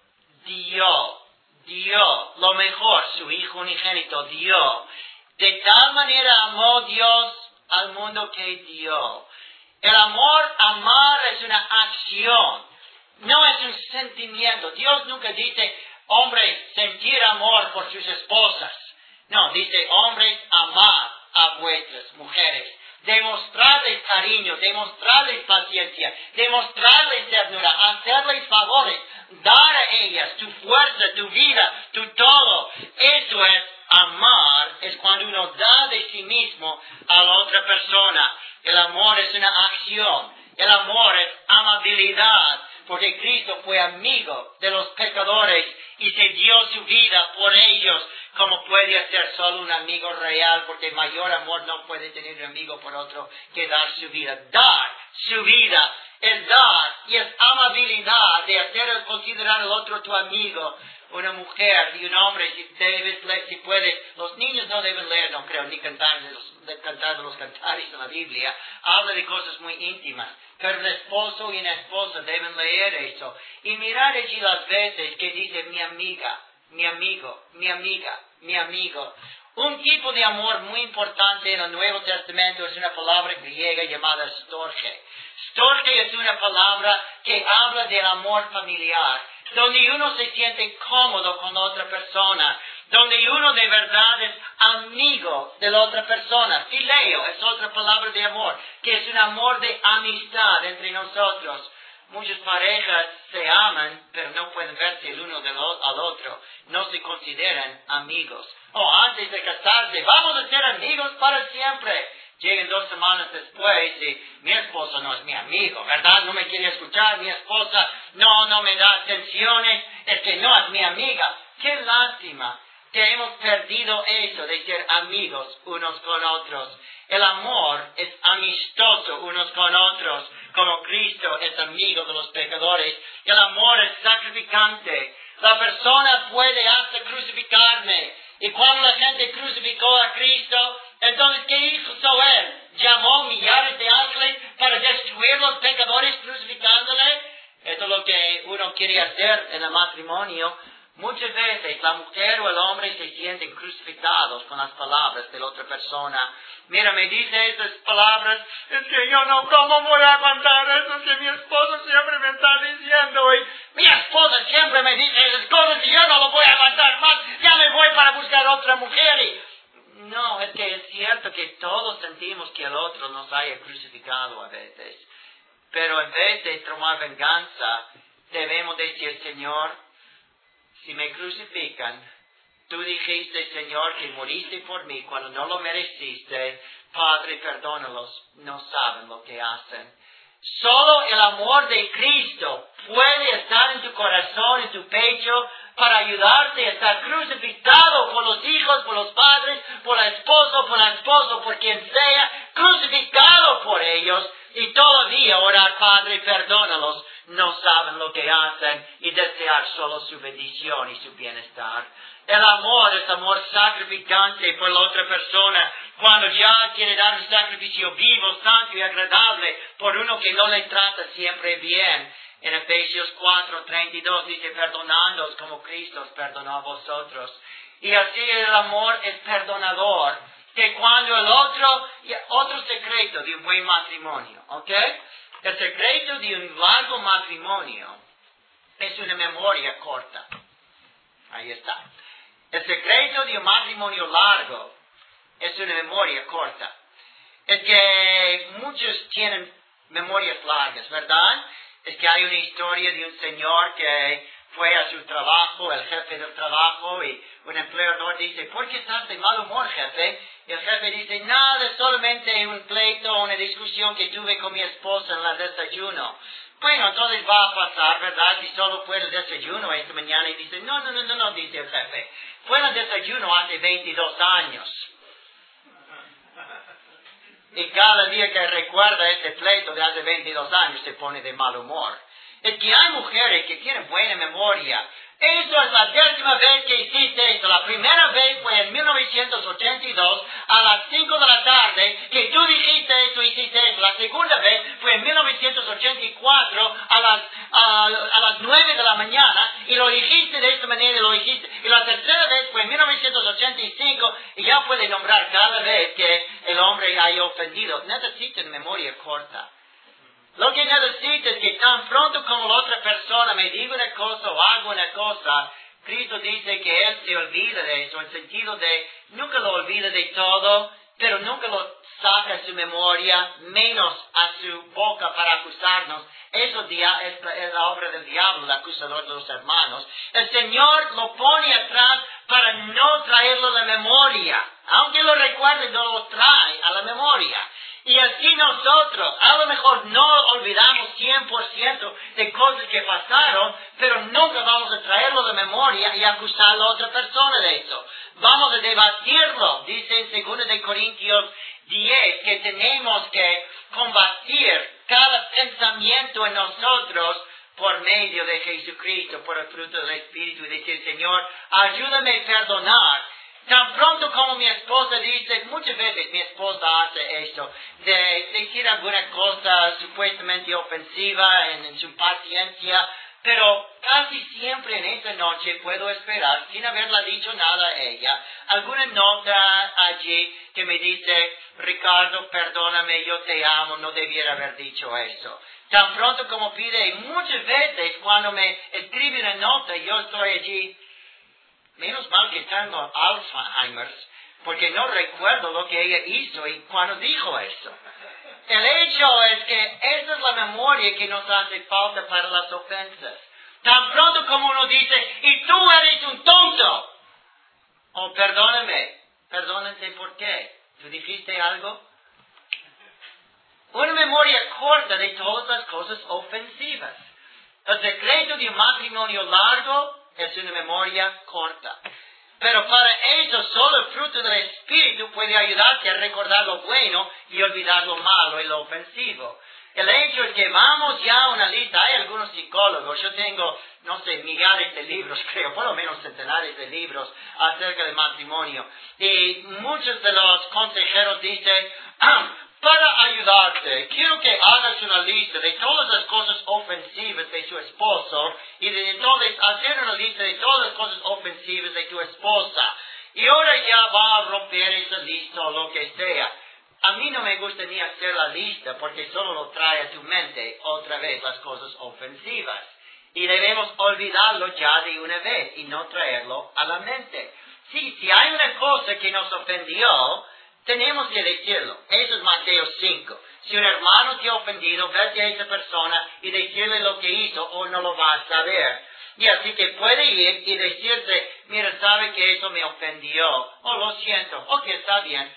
dio lo mejor, su Hijo unigénito dio. De tal manera amó Dios al mundo que dio. El amor, amar es una acción, no es un sentimiento. Dios nunca dice, hombres, sentir amor por sus esposas. No, dice, hombres, amar a vuestras mujeres. Demostrarles cariño, demostrarles paciencia, demostrarles ternura, hacerles favores, dar a ellas tu fuerza, tu vida, tu todo. Eso es amar, es cuando uno da de sí mismo a la otra persona. El amor es una acción. El amor es amabilidad, porque Cristo fue amigo de los pecadores y se dio su vida por ellos, como puede ser solo un amigo real, porque mayor amor no puede tener un amigo por otro que dar su vida. Dar su vida es dar, y es amabilidad de hacer considerar al otro tu amigo. Una mujer y un hombre, si puedes, los niños no deben leer, no creo, ni cantar de los cantares en la Biblia. Habla de cosas muy íntimas, pero el esposo y la esposa deben leer eso. Y mirar allí las veces que dice mi amiga, mi amigo, mi amiga, mi amigo. Un tipo de amor muy importante en el Nuevo Testamento es una palabra griega llamada storge. Storge es una palabra que habla del amor familiar, donde uno se siente cómodo con la otra persona, donde uno de verdad es amigo de la otra persona. Fileo es otra palabra de amor, que es un amor de amistad entre nosotros. Muchas parejas se aman, pero no pueden verse el uno al otro. No se consideran amigos. Antes de casarse, vamos a ser amigos para siempre. Llegan 2 semanas después y mi esposo no es mi amigo, ¿verdad? No me quiere escuchar, mi esposa no me da atenciones, es que no es mi amiga. ¡Qué lástima que hemos perdido eso de ser amigos unos con otros! El amor es amistoso unos con otros, como Cristo es amigo de los pecadores. El amor es sacrificante. La persona puede hasta crucificarme. Y cuando la gente crucificó a Cristo, entonces, ¿qué hizo él? ¿Llamó millares de ángeles para destruir los pecadores crucificándole? Esto es lo que uno quiere hacer en el matrimonio. Muchas veces la mujer o el hombre se sienten crucificados con las palabras de la otra persona. Mira, me dice estas palabras, es que yo no, ¿cómo voy a aguantar eso que mi esposo siempre me está diciendo? Y mi esposa siempre me dice esas cosas y yo no lo voy a aguantar más, ya me voy para buscar otra mujer. Y no, es que es cierto que todos sentimos que el otro nos haya crucificado a veces. Pero en vez de tomar venganza, debemos decir, Señor, si me crucifican, tú dijiste, Señor, que moriste por mí cuando no lo mereciste. Padre, perdónalos, no saben lo que hacen. Solo el amor de Cristo puede estar en tu corazón, en tu pecho, para ayudarte a estar crucificado por los hijos, por los padres, por el esposo, por quien sea, crucificado por ellos, y todavía orar, Padre, perdónalos, no saben lo que hacen, y desear solo su bendición y su bienestar. El amor es amor sacrificante por la otra persona, cuando ya quiere dar un sacrificio vivo, santo y agradable por uno que no le trata siempre bien. En Efesios 4:32 dice, perdonándoos como Cristo os perdonó a vosotros. Y así el amor es perdonador, que cuando el otro secreto de un buen matrimonio, ¿ok? El secreto de un largo matrimonio es una memoria corta. Ahí está. El secreto de un matrimonio largo es una memoria corta. Es que muchos tienen memorias largas, ¿verdad? Es que hay una historia de un señor que fue a su trabajo, el jefe del trabajo, y un empleador dice, ¿por qué estás de mal humor, jefe? Y el jefe dice, nada, solamente un pleito, una discusión que tuve con mi esposa en el desayuno. Bueno, entonces va a pasar, ¿verdad? Si solo fue el desayuno esta mañana. Y dice, no, dice el jefe. Fue el desayuno hace 22 años. Y cada día que recuerda este pleito de hace 22 años se pone de mal humor. Es que hay mujeres que tienen buena memoria. Eso es la 10ª vez que hiciste esto. La primera vez fue en 1982 a las 5 de la tarde que tú dijiste esto, hiciste eso. La segunda vez fue en 1984 a las 9 de la mañana y lo dijiste de esta manera y lo dijiste. Y la tercera vez fue en 1985 y ya puede nombrar cada vez que el hombre haya ofendido. Necesitan memoria corta. Lo que necesito es que tan pronto como la otra persona me diga una cosa o haga una cosa, Cristo dice que Él se olvida de eso, en el sentido de nunca lo olvida de todo, pero nunca lo saca a su memoria, menos a su boca para acusarnos. Eso es la obra del diablo, el acusador de los hermanos. El Señor lo pone atrás para no traerlo a la memoria. Aunque lo recuerde, no lo trae a la memoria. Y así nosotros, a lo mejor no olvidamos 100% de cosas que pasaron, pero nunca vamos a traerlo a la memoria y acusar a la otra persona de eso. Vamos a debatirlo. Dice en 2 de Corintios 10 que tenemos que combatir cada pensamiento en nosotros por medio de Jesucristo, por el fruto del Espíritu, y decir, Señor, ayúdame a perdonar. Tan pronto como mi esposa dice, muchas veces mi esposa hace esto, de decir alguna cosa supuestamente ofensiva en su paciencia, pero casi siempre en esa noche puedo esperar, sin haberla dicho nada a ella, alguna nota allí que me dice, Ricardo, perdóname, yo te amo, no debiera haber dicho eso. Tan pronto como pide, muchas veces cuando me escribe una nota, yo estoy allí. Menos mal que tengo Alzheimer, porque no recuerdo lo que ella hizo y cuando dijo eso. El hecho es que esa es la memoria que nos hace falta para las ofensas. Tan pronto como uno dice, y tú eres un tonto. Oh, perdónate, ¿por qué? ¿Tú dijiste algo? Una memoria corta de todas las cosas ofensivas. El secreto de un matrimonio largo es una memoria corta. Pero para eso solo el fruto del Espíritu puede ayudarte a recordar lo bueno y olvidar lo malo y lo ofensivo. El hecho es que vamos ya a una lista. Hay algunos psicólogos, yo tengo, millares de libros, creo, por lo menos centenares de libros acerca del matrimonio. Y muchos de los consejeros dicen, para ayudarte, quiero que hagas una lista de todas las cosas ofensivas de su esposo y de entonces hacer una lista de todas las cosas ofensivas de tu esposa. Y ahora ya va a romper esa lista o lo que sea. A mí no me gusta ni hacer la lista porque solo lo trae a tu mente otra vez las cosas ofensivas. Y debemos olvidarlo ya de una vez y no traerlo a la mente. Sí, si hay una cosa que nos ofendió, tenemos que decirlo. Eso es Mateo 5. Si un hermano te ha ofendido, vete a esa persona y decirle lo que hizo o no lo va a saber. Y así que puede ir y decirte, mira, sabe que eso me ofendió. Oh, lo siento. Ok, está bien.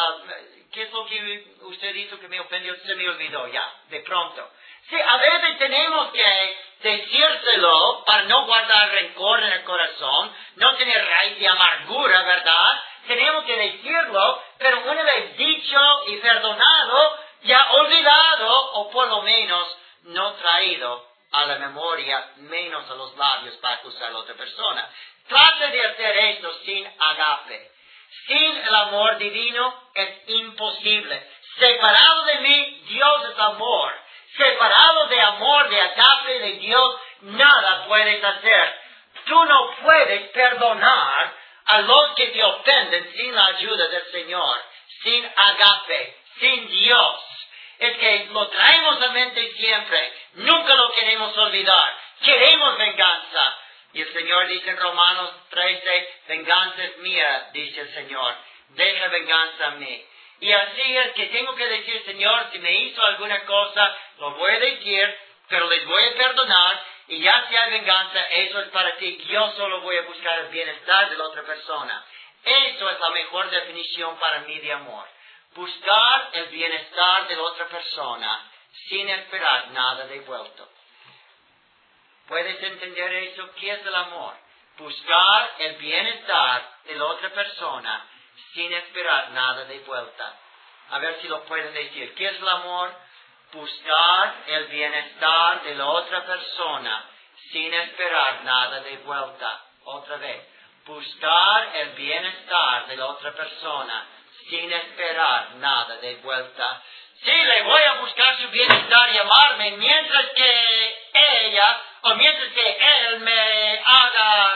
¿Qué es lo que usted hizo que me ofendió? Se me olvidó ya, de pronto. Sí, a veces tenemos que decírselo para no guardar rencor en el corazón, no tener raíz de amargura, ¿verdad? Tenemos que decirlo, pero una vez dicho y perdonado, ya olvidado o por lo menos no traído a la memoria, menos a los labios para acusar a la otra persona. Trata de hacer esto sin agape. Sin el amor divino es imposible. Separado de mí, Dios es amor. Separado de amor, de agape de Dios, nada puedes hacer. Tú no puedes perdonar a los que te ofenden sin la ayuda del Señor, sin agape, sin Dios. Es que lo traemos a mente siempre, nunca lo queremos olvidar, queremos venganza. Y el Señor dice en Romanos 13, venganza es mía, dice el Señor, deja venganza a mí. Y así es que tengo que decir, Señor, si me hizo alguna cosa, lo voy a decir, pero les voy a perdonar, y ya si hay venganza, eso es para ti. Yo solo voy a buscar el bienestar de la otra persona. Eso es la mejor definición para mí de amor. Buscar el bienestar de la otra persona sin esperar nada de vuelto. ¿Puedes entender eso? ¿Qué es el amor? Buscar el bienestar de la otra persona sin esperar nada de vuelta. A ver si lo pueden decir. ¿Qué es el amor? Buscar el bienestar de la otra persona sin esperar nada de vuelta. Otra vez. Buscar el bienestar de la otra persona sin esperar nada de vuelta. Sí, le voy a buscar su bienestar y amarme mientras que ella o mientras que él me haga...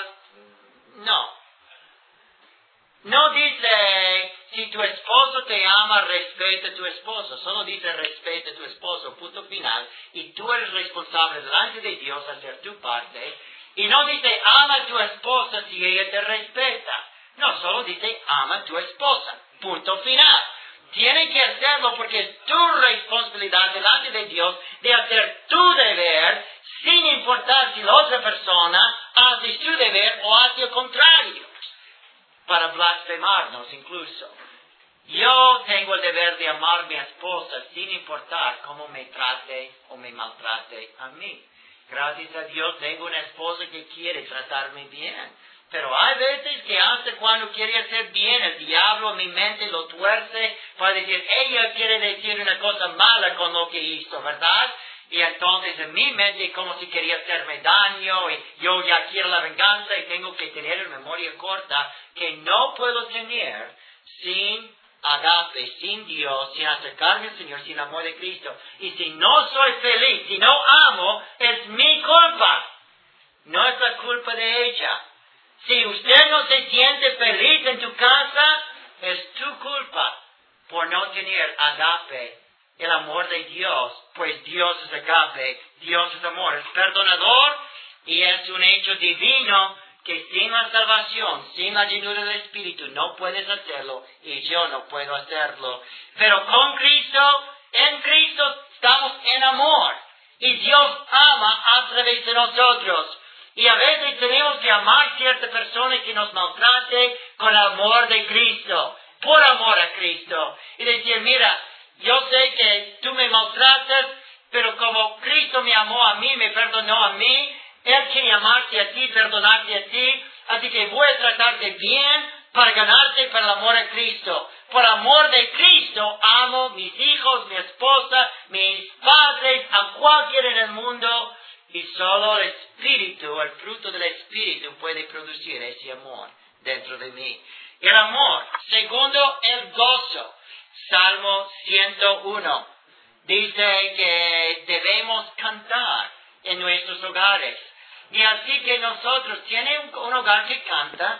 No dice, si tu esposo te ama, respeta a tu esposo. Solo dice, respeta a tu esposo, punto final. Y tú eres responsable delante de Dios hacer tu parte. Y no dice, ama a tu esposa si ella te respeta. No, solo dice, ama a tu esposa, punto final. Tiene que hacerlo porque es tu responsabilidad delante de Dios de hacer tu deber sin importar si la otra persona hace su deber o hace el contrario, para blasfemarnos incluso. Yo tengo el deber de amar a mi esposa sin importar cómo me trate o me maltrate a mí. Gracias a Dios tengo una esposa que quiere tratarme bien. Pero hay veces que hasta cuando quiere hacer bien, el diablo en mi mente lo tuerce para decir, ella quiere decir una cosa mala con lo que hizo, ¿verdad? Y entonces en mi mente como si quería hacerme daño y yo ya quiero la venganza y tengo que tener una memoria corta que no puedo tener sin agape, sin Dios, sin acercarme al Señor, sin amor de Cristo. Y si no soy feliz, si no amo, es mi culpa. No es la culpa de ella. Si usted no se siente feliz en tu casa, es tu culpa por no tener agape, el amor de Dios, pues Dios es agape, Dios es amor, es perdonador y es un hecho divino que sin la salvación, sin la llenura del Espíritu, no puedes hacerlo y yo no puedo hacerlo. Pero con Cristo, en Cristo estamos en amor y Dios ama a través de nosotros. Y a veces tenemos que amar a cierta persona que nos maltrate con el amor de Cristo, por amor a Cristo. Y decir, mira, yo sé que tú me maltratas, pero como Cristo me amó a mí, me perdonó a mí, Él quiere amarte a ti, perdonarte a ti, así que voy a tratarte bien para ganarte por el amor a Cristo. Por amor de Cristo amo mis hijos, mi esposa, mis padres, a cualquiera en el mundo. Y solo el Espíritu, el fruto del Espíritu puede producir ese amor dentro de mí. El amor. Segundo, el gozo. Salmo 101. Dice que debemos cantar en nuestros hogares. Y así que nosotros, tiene un hogar que canta,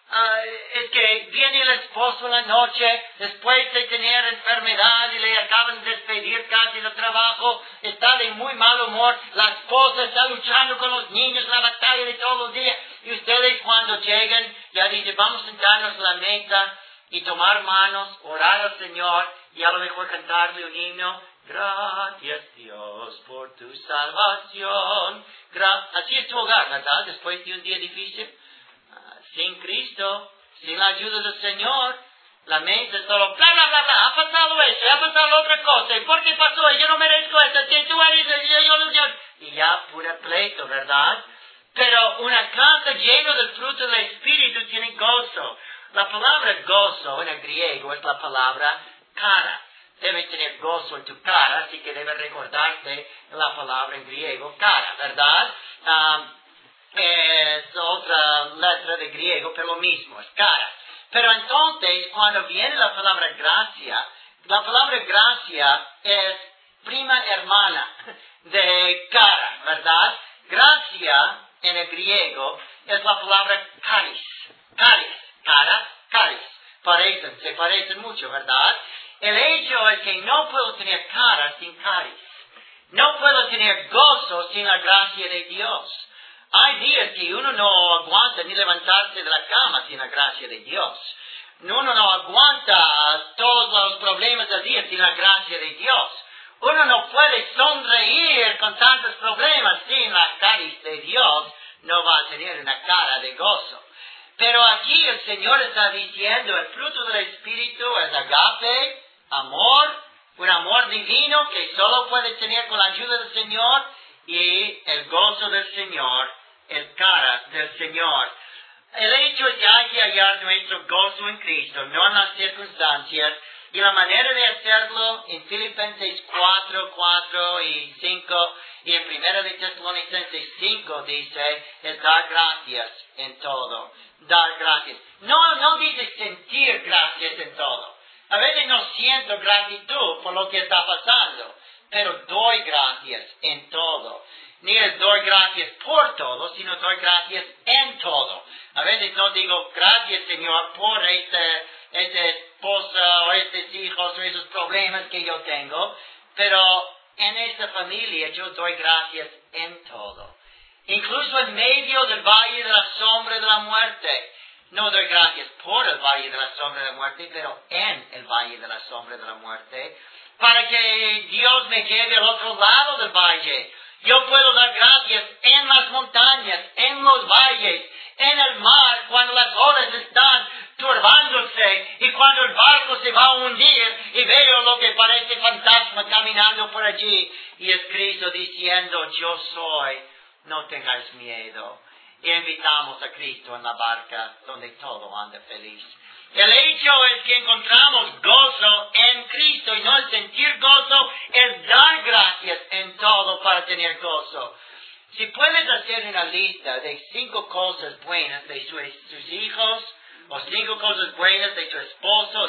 es que viene el esposo en la noche, después de tener enfermedad y le acaban de despedir casi del trabajo, está de muy mal humor, la esposa está luchando con los niños, la batalla de todos los días, y ustedes cuando llegan ya dicen, vamos a sentarnos a la mesa y tomar manos, orar al Señor, y a lo mejor cantarle un himno. Gracias Dios por tu salvación. Así es tu hogar, ¿verdad? Después de un día difícil. Sin Cristo, sin la ayuda del Señor, la mente es solo bla, bla, bla, bla, ha pasado esto, ha pasado otra cosa, ¿y por qué pasó? Yo no merezco esto, que tú eres, yo. Y ya pura pleito, ¿verdad? Pero una casa llena del fruto del Espíritu tiene gozo. La palabra gozo en el griego es la palabra cara. Debes tener gozo en tu cara, así que debes recordarte la palabra en griego cara, ¿verdad? Es otra letra de griego, pero lo mismo, es cara. Pero entonces, cuando viene la palabra gracia es prima hermana de cara, ¿verdad? Gracia en el griego es la palabra caris. Caris, cara, caris. Se parecen mucho, ¿verdad? El hecho es que no puedo tener cara sin caris. No puedo tener gozo sin la gracia de Dios. Hay días que uno no aguanta ni levantarse de la cama sin la gracia de Dios. Uno no aguanta todos los problemas del día sin la gracia de Dios. Uno no puede sonreír con tantos problemas sin la caris de Dios. No va a tener una cara de gozo. Pero aquí el Señor está diciendo, el fruto del Espíritu es agape, amor, un amor divino que solo puede tener con la ayuda del Señor, y el gozo del Señor, el cara del Señor. El hecho es que hay que hallar nuestro gozo en Cristo, no en las circunstancias, y la manera de hacerlo en Filipenses 4 y 5, y en 1 de Tesalonicenses 5 dice, es dar gracias en todo. Dar gracias. No dice sentir gracias en todo. A veces no siento gratitud por lo que está pasando, pero doy gracias en todo. Ni es doy gracias por todo, sino doy gracias en todo. A veces no digo gracias, Señor, por esta esposa o estos hijos o esos problemas que yo tengo, pero en esta familia yo doy gracias en todo. Incluso en medio del valle de la sombra de la muerte, No doy gracias por el valle de la sombra de la muerte, pero en el valle de la sombra de la muerte, para que Dios me lleve al otro lado del valle. Yo puedo dar gracias en las montañas, en los valles, en el mar, cuando las olas están turbándose y cuando el barco se va a hundir y veo lo que parece fantasma caminando por allí. Y es Cristo diciendo, yo soy, no tengáis miedo. Y invitamos a Cristo en la barca donde todo anda feliz. El hecho es que encontramos gozo en Cristo, y no el sentir gozo, es dar gracias en todo para tener gozo. Si puedes hacer una lista de 5 cosas buenas de sus hijos, o 5 cosas buenas de tu esposo,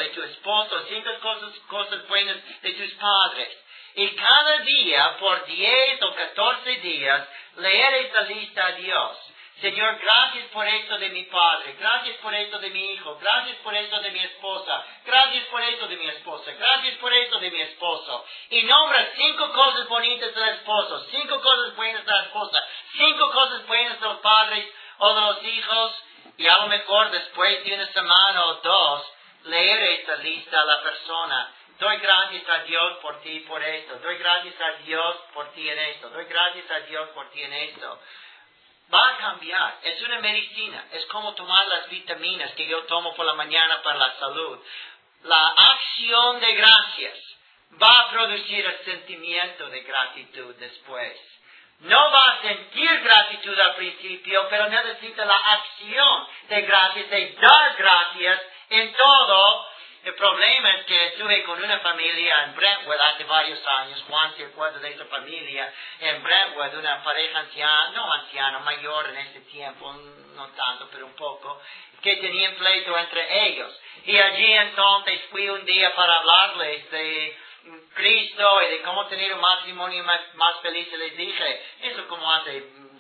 5 cosas buenas de tus padres, y cada día, por 10 o 14 días, leer esta lista a Dios. Señor, gracias por esto de mi padre, gracias por esto de mi hijo, gracias por esto de mi esposa, gracias por esto de mi esposa, gracias por esto de mi esposo. Y nombra 5 cosas bonitas del esposo, 5 cosas buenas de la esposa, 5 cosas buenas de los padres o de los hijos. Y a lo mejor después de una semana o 2, leer esta lista a la persona. Doy gracias a Dios por ti por esto, doy gracias a Dios por ti en esto, doy gracias a Dios por ti en esto. Va a cambiar, es una medicina, es como tomar las vitaminas que yo tomo por la mañana para la salud. La acción de gracias va a producir el sentimiento de gratitud después. No va a sentir gratitud al principio, pero necesita la acción de gracias, de dar gracias en todo. El problema es que estuve con una familia en Brentwood hace varios años. Juan se acuerda de esa familia en Brentwood, una pareja anciana, mayor en ese tiempo, no tanto, pero un poco, que tenían pleito entre ellos. Y allí entonces fui un día para hablarles de Cristo y de cómo tener un matrimonio más feliz. Y les dije, eso como hace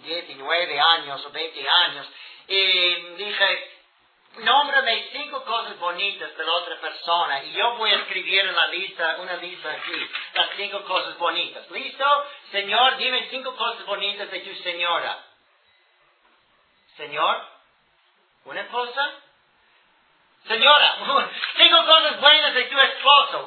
19 años o 20 años, y dije, nómbrame 5 cosas bonitas de la otra persona y yo voy a escribir una lista aquí, las 5 cosas bonitas. ¿Listo? Señor, dime 5 cosas bonitas de tu señora. Señor, ¿una cosa? Señora, 5 cosas buenas de tu esposo.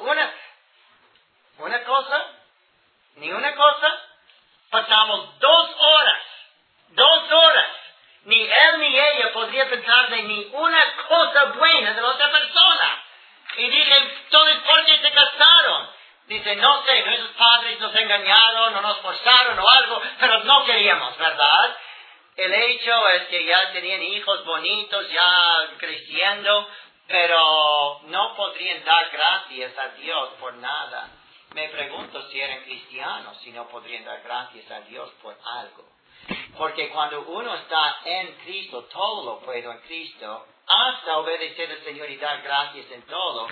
¿Una cosa? ¿Ni una cosa? Pasamos 2 horas. 2 horas. Ni él ni ella podría pensar de ni una cosa buena de la otra persona. Y dije, entonces, ¿por qué se casaron? Dice, no sé, nuestros padres nos engañaron o nos forzaron o algo, pero no queríamos, ¿verdad? El hecho es que ya tenían hijos bonitos, ya creciendo, pero no podrían dar gracias a Dios por nada. Me pregunto si eran cristianos, si no podrían dar gracias a Dios por algo. Porque cuando uno está en Cristo, todo lo puedo en Cristo, hasta obedecer al Señor y dar gracias en todo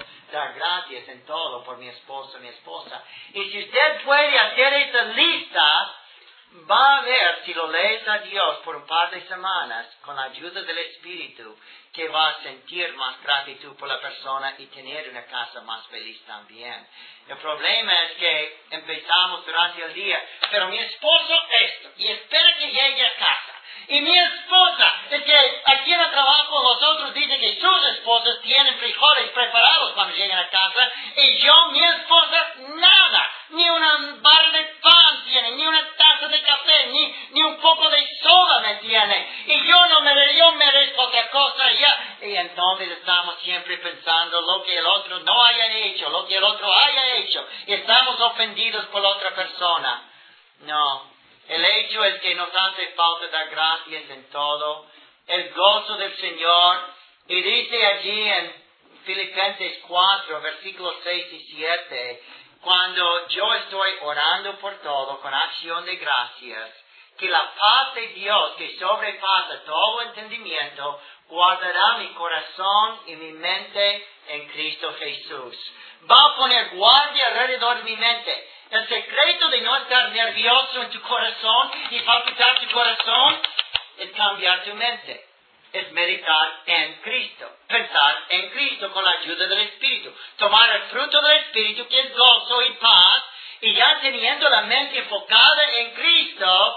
por mi esposo, mi esposa. Y si usted puede hacer esa lista, va a ver, si lo lees a Dios por un par de semanas, con la ayuda del Espíritu, que va a sentir más gratitud por la persona y tener una casa más feliz también. El problema es que empezamos durante el día, pero mi esposo esto, y espera que llegue a casa. Y mi esposa, es que aquí en el trabajo los otros dicen que sus esposas tienen frijoles preparados cuando llegan a casa, y yo, mi esposa, nada, ni una barra de pan tiene, ni una taza de café, ni un poco de soda me tiene, y yo merezco otra cosa ya. Y entonces estamos siempre pensando lo que el otro no haya hecho, lo que el otro haya hecho, y estamos ofendidos por la otra persona. No. El hecho es que nos hace falta dar gracias en todo, el gozo del Señor. Y dice allí en Filipenses 4, versículos 6 y 7, cuando yo estoy orando por todo con acción de gracias, que la paz de Dios, que sobrepasa todo entendimiento, guardará mi corazón y mi mente en Cristo Jesús. Va a poner guardia alrededor de mi mente. El secreto de no estar nervioso en tu corazón y palpitar tu corazón es cambiar tu mente. Es meditar en Cristo. Pensar en Cristo con la ayuda del Espíritu. Tomar el fruto del Espíritu, que es gozo y paz, y ya teniendo la mente enfocada en Cristo,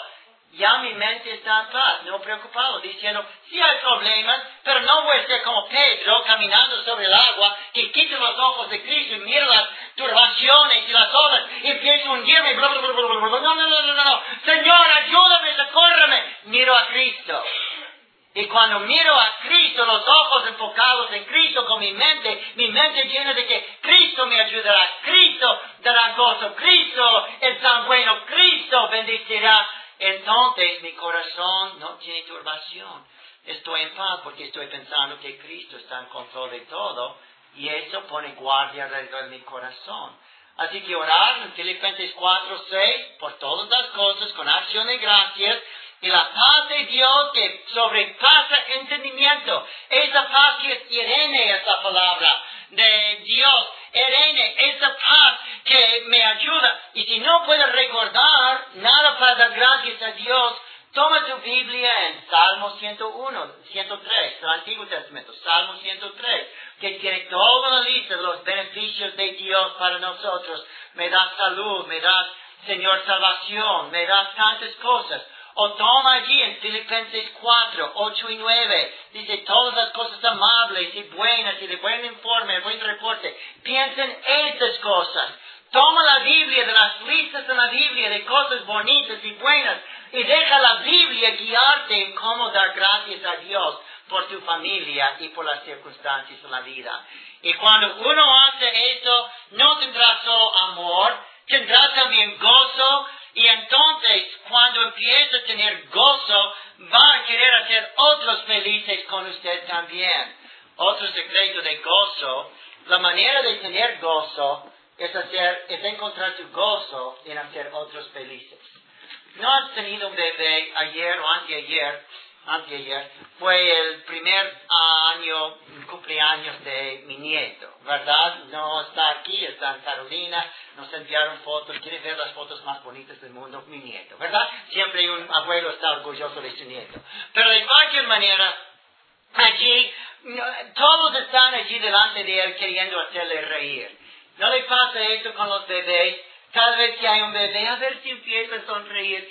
ya mi mente está en paz, no preocupado, diciendo, sí hay problemas, pero no voy a ser como Pedro caminando sobre el agua, que quito los ojos de Cristo y miro las turbaciones y las olas y empiezo a hundirme. Bla, bla, bla, bla, bla, bla. No. Señor, ayúdame, socórreme. Miro a Cristo. Y cuando miro a Cristo, los ojos enfocados en Cristo con mi mente llena de que Cristo me ayudará, Cristo dará gozo, Cristo es tan bueno, Cristo bendecirá. Entonces mi corazón no tiene turbación. Estoy en paz porque estoy pensando que Cristo está en control de todo y eso pone guardia alrededor de mi corazón. Así que orar en Filipenses 4:6 por todas las cosas con acción de gracias. Y la paz de Dios que sobrepasa entendimiento. Esa paz que es Irene, esa palabra de Dios. Irene, esa paz que me ayuda. Y si no puedes recordar nada para dar gracias a Dios, toma tu Biblia en Salmo 103, el Antiguo Testamento, Salmo 103, que tiene toda la lista de los beneficios de Dios para nosotros. Me das salud, me das, Señor, salvación, me das tantas cosas. O toma allí en Filipenses 4, 8 y 9. Dice, todas las cosas amables y buenas y de buen informe, buen reporte. Piensa en estas cosas. Toma la Biblia, de las listas de la Biblia, de cosas bonitas y buenas. Y deja la Biblia guiarte en cómo dar gracias a Dios por tu familia y por las circunstancias de la vida. Y cuando uno hace esto, no tendrá solo amor, tendrá también gozo. Y entonces, cuando empieza a tener gozo, va a querer hacer otros felices con usted también. Otro secreto de gozo, la manera de tener gozo es encontrar tu gozo en hacer otros felices. ¿No has tenido un bebé ayer o anteayer? Fue el primer cumpleaños de mi nieto, ¿verdad? No está aquí, está en Carolina, nos enviaron fotos, quiere ver las fotos más bonitas del mundo, mi nieto, ¿verdad? Siempre un abuelo está orgulloso de su nieto. Pero de cualquier manera, allí, todos están allí delante de él queriendo hacerle reír. ¿No le pasa eso con los bebés? Cada vez que hay un bebé, a ver si empieza a sonreír,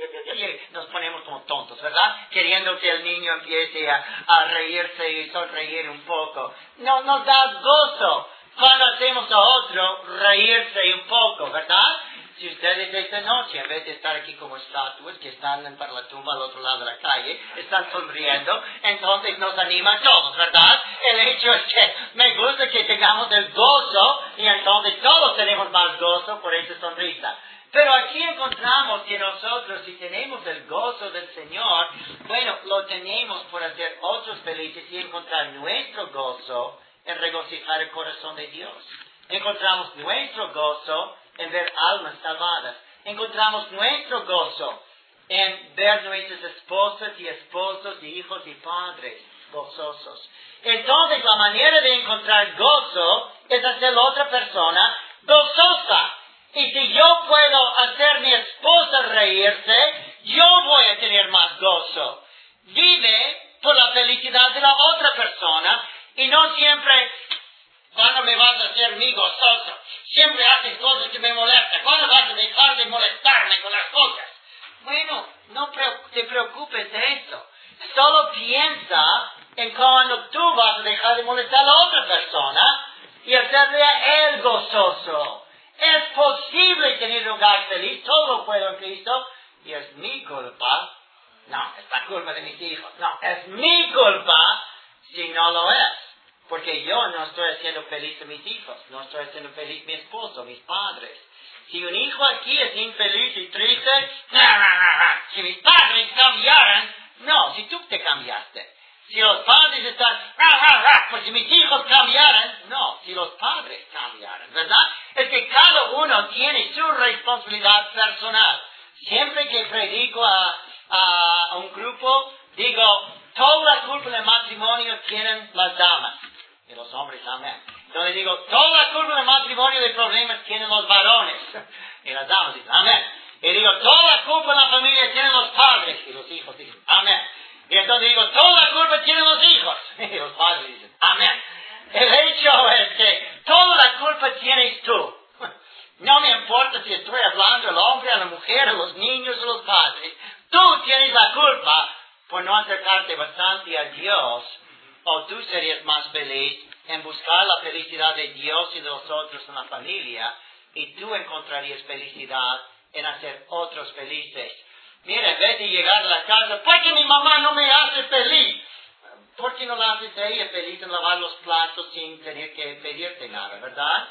nos ponemos como tontos, ¿verdad? Queriendo que el niño empiece a reírse y sonreír un poco. No nos da gozo cuando hacemos a otro reírse un poco, ¿verdad? Si ustedes esta noche, en vez de estar aquí como estatuas que están para la tumba al otro lado de la calle, están sonriendo, entonces nos anima a todos, ¿verdad? El hecho es que me gusta que tengamos el gozo y entonces todos tenemos más gozo por esa sonrisa. Pero aquí encontramos que nosotros, si tenemos el gozo del Señor, bueno, lo tenemos por hacer otros felices y encontrar nuestro gozo en regocijar el corazón de Dios. Encontramos nuestro gozo en ver almas salvadas. Encontramos nuestro gozo en ver nuestras esposas y esposos y hijos y padres gozosos. Entonces la manera de encontrar gozo es hacer a la otra persona gozosa. Y si yo puedo hacer a mi esposa reírse, yo voy a tener más gozo. Vive por la felicidad de la otra persona y no siempre, ¿cuándo me vas a hacer mi gozoso? Siempre haces cosas que me molestan. ¿Cuándo vas a dejar de molestarme con las cosas? Bueno, no te preocupes de eso. Solo piensa en cuando tú vas a dejar de molestar a la otra persona y hacerle a él gozoso. Es posible tener un hogar feliz, todo lo puedo en Cristo, y es mi culpa. No, es la culpa de mis hijos. No, es mi culpa si no lo es. Porque yo no estoy haciendo feliz a mis hijos, no estoy haciendo feliz a mi esposo, mis padres. Si un hijo aquí es infeliz y triste, si mis padres cambiaran, no, si tú te cambiaste. Si los padres están, pues si mis hijos cambiaran, no, si los padres cambiaran, ¿verdad? Es que cada uno tiene su responsabilidad personal. Siempre que predico a un grupo, digo, toda la culpa del matrimonio tienen las damas. Y los hombres, amén. Entonces digo, toda la culpa del matrimonio de problemas tienen los varones. Y las damas dicen, amén. Y digo, toda la culpa de la familia tienen los padres. Y los hijos dicen, amén. Y entonces digo, toda la culpa tienen los hijos. Y los padres dicen, amén. El hecho es que toda la culpa tienes tú. No no me importa si estoy hablando al hombre, a la mujer, a los niños, a los padres. Tú tienes la culpa por no acercarte bastante a Dios, o tú serías más feliz en buscar la felicidad de Dios y de los otros en la familia, y tú encontrarías felicidad en hacer otros felices. Mira, en vez de llegar a la casa, ¿por qué mi mamá no me hace feliz? ¿Por qué no la haces a ella feliz en lavar los platos sin tener que pedirte nada, verdad?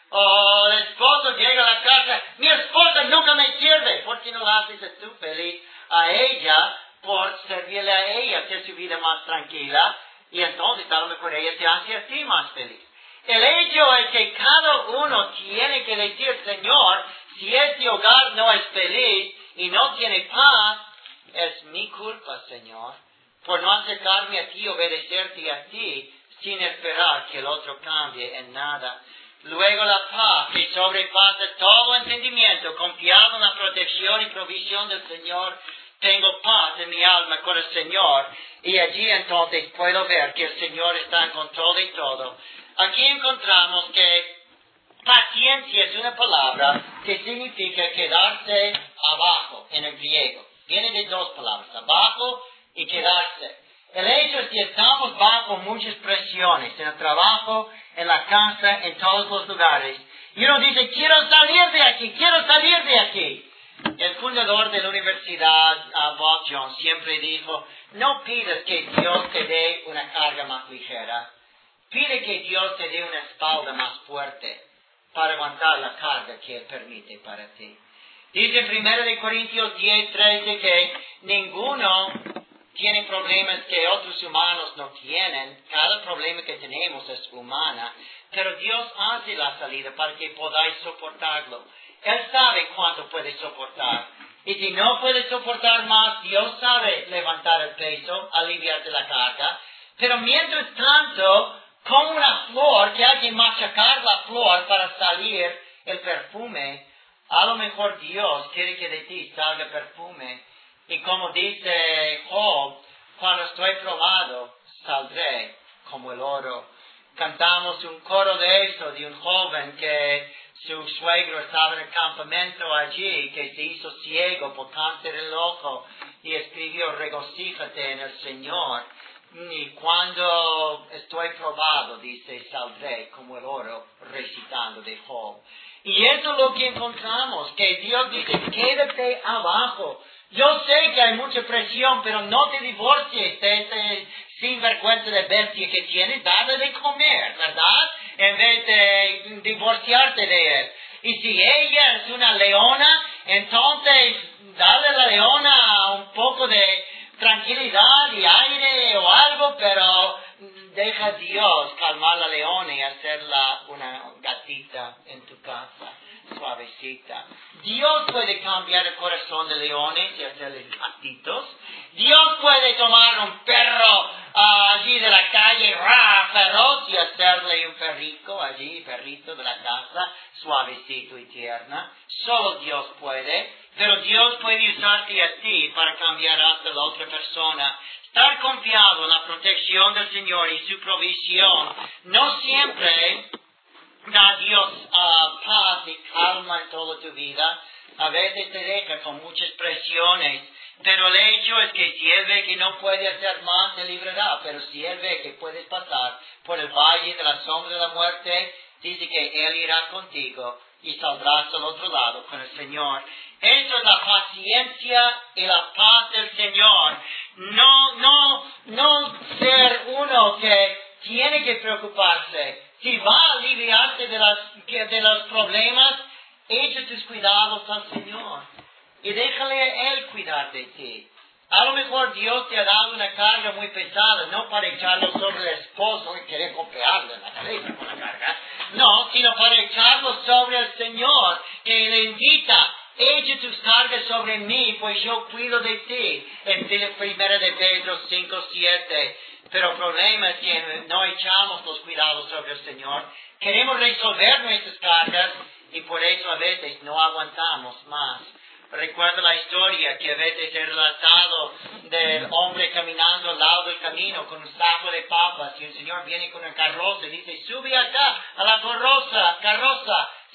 O el esposo llega a la casa, mi esposa nunca me sirve. ¿Por qué no la haces tú feliz a ella por servirle a ella, hacer su vida más tranquila? Y entonces a lo mejor ella te hace a ti más feliz. El hecho es que cada uno tiene que decir, Señor, si este hogar no es feliz y no tiene paz, es mi culpa, Señor, por no acercarme a ti, obedecerte a ti, sin esperar que el otro cambie en nada. Luego la paz que sobrepasa todo entendimiento, confiado en la protección y provisión del Señor, tengo paz en mi alma con el Señor, y allí entonces puedo ver que el Señor está en control de todo. Aquí encontramos que paciencia es una palabra que significa quedarse abajo en el griego. Viene de dos palabras, abajo y quedarse. El hecho es que estamos bajo muchas presiones, en el trabajo, en la casa, en todos los lugares. Y uno dice, quiero salir de aquí, quiero salir de aquí. El fundador de la universidad, Bob Jones, siempre dijo, no pidas que Dios te dé una carga más ligera. Pide que Dios te dé una espalda más fuerte para aguantar la carga que Él permite para ti. Dice en 1 Corintios 10:13 que ninguno tiene problemas que otros humanos no tienen. Cada problema que tenemos es humana, pero Dios hace la salida para que podáis soportarlo. Él sabe cuánto puedes soportar. Y si no puedes soportar más, Dios sabe levantar el peso, aliviarte la carga. Pero mientras tanto, como una flor, que hay que machacar la flor para salir el perfume, a lo mejor Dios quiere que de ti salga perfume. Y como dice Job, cuando estoy probado, saldré como el oro. Cantamos un coro de eso, de un joven que su suegro estaba en el campamento allí, que se hizo ciego por cáncer del ojo, y escribió, regocíjate en el Señor. Y cuando estoy probado, dice, saldré como el oro, recitando de Job. Y eso es lo que encontramos, que Dios dice, quédate abajo. Yo sé que hay mucha presión, pero no te divorcies de ese sinvergüenza de bestia que tienes, dale de comer, ¿verdad? En vez de divorciarte de él. Y si ella es una leona, entonces dale a la leona un poco de tranquilidad y aire o algo, pero deja a Dios calmar a la leona y hacerla una gatita en tu casa, suavecita. Dios puede cambiar el corazón de leones y hacerles gatitos. Dios puede tomar un perro allí de la calle, feroz, y hacerle un perrito de la casa, suavecito y tierna. Solo Dios puede. Pero Dios puede usarte a ti para cambiar hasta la otra persona. Estar confiado en la protección del Señor y su provisión. No siempre da Dios paz y calma en toda tu vida. A veces te deja con muchas presiones. Pero el hecho es que si Él ve que no puede hacer más, te librará. Pero si Él ve que puedes pasar por el valle de la sombra de la muerte, dice que Él irá contigo y saldrás al otro lado con el Señor. Eso es la paciencia y la paz del Señor. No ser uno que tiene que preocuparse. Si va a aliviarte de los problemas, echa tus cuidados al Señor y déjale a Él cuidar de ti. A lo mejor Dios te ha dado una carga muy pesada, no para echarlo sobre el esposo y querer golpearle en la cabeza con la carga, no, sino para echarlo sobre el Señor, que le invita, echa tus cargas sobre mí, pues yo cuido de ti, en 1 de Pedro 5:7. Pero el problema es que no echamos los cuidados sobre el Señor, queremos resolver nuestras cargas y por eso a veces no aguantamos más. Recuerdo la historia que a veces he relatado del hombre caminando al lado del camino con un saco de papas y un señor viene con una carroza y dice, sube acá a la carroza,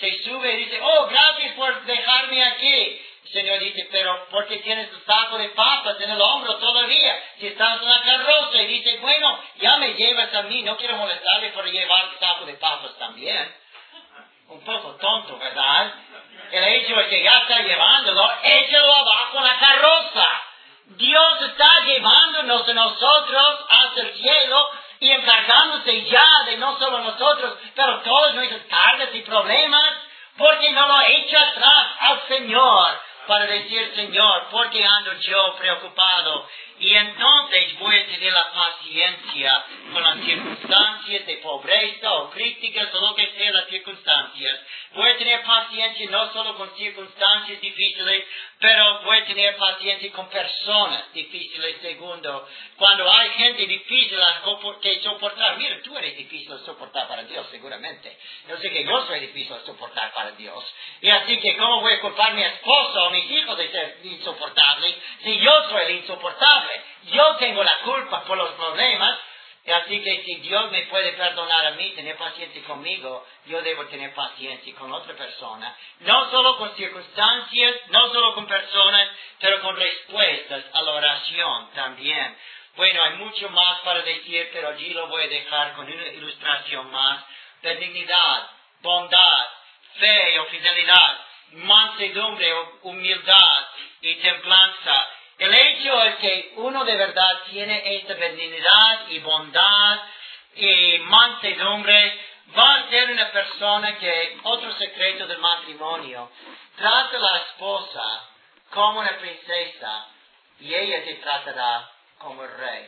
se sube y dice, oh, gracias por dejarme aquí. El Señor dice, pero ¿por qué tienes el saco de papas en el hombro todavía? Si estás en la carroza y dice, bueno, ya me llevas a mí, no quiero molestarle por llevar el saco de papas también. Un poco tonto, ¿verdad? El hecho es que ya está llevándolo, échalo abajo en la carroza. Dios está llevándonos a nosotros hacia el cielo y encargándose ya de no solo nosotros, pero todas nuestras cargas y problemas, porque no lo echa atrás al Señor para decir, Señor, ¿por qué ando yo preocupado? Y entonces voy a tener la paciencia con las circunstancias de pobreza o críticas o lo que sea las circunstancias. Voy a tener paciencia no solo con circunstancias difíciles, pero voy a tener paciencia con personas difíciles. Segundo, cuando hay gente difícil que soportar, mira, tú eres difícil de soportar para Dios seguramente. Yo sé que yo soy difícil de soportar para Dios. Y así que, ¿cómo voy a culpar a mi esposo o mis hijos de ser insoportables si yo soy el insoportable? Yo tengo la culpa por los problemas. Y así que si Dios me puede perdonar a mí, tener paciencia conmigo, yo debo tener paciencia con otra persona. No solo con circunstancias, no solo con personas, pero con respuestas a la oración también. Bueno, hay mucho más para decir, pero allí lo voy a dejar con una ilustración más. Benignidad, bondad, fe o fidelidad, mansedumbre o humildad y templanza. El hecho es que uno de verdad tiene esta benignidad y bondad y mansedumbre, va a ser una persona que, otro secreto del matrimonio, trata a la esposa como una princesa y ella te tratará como el rey.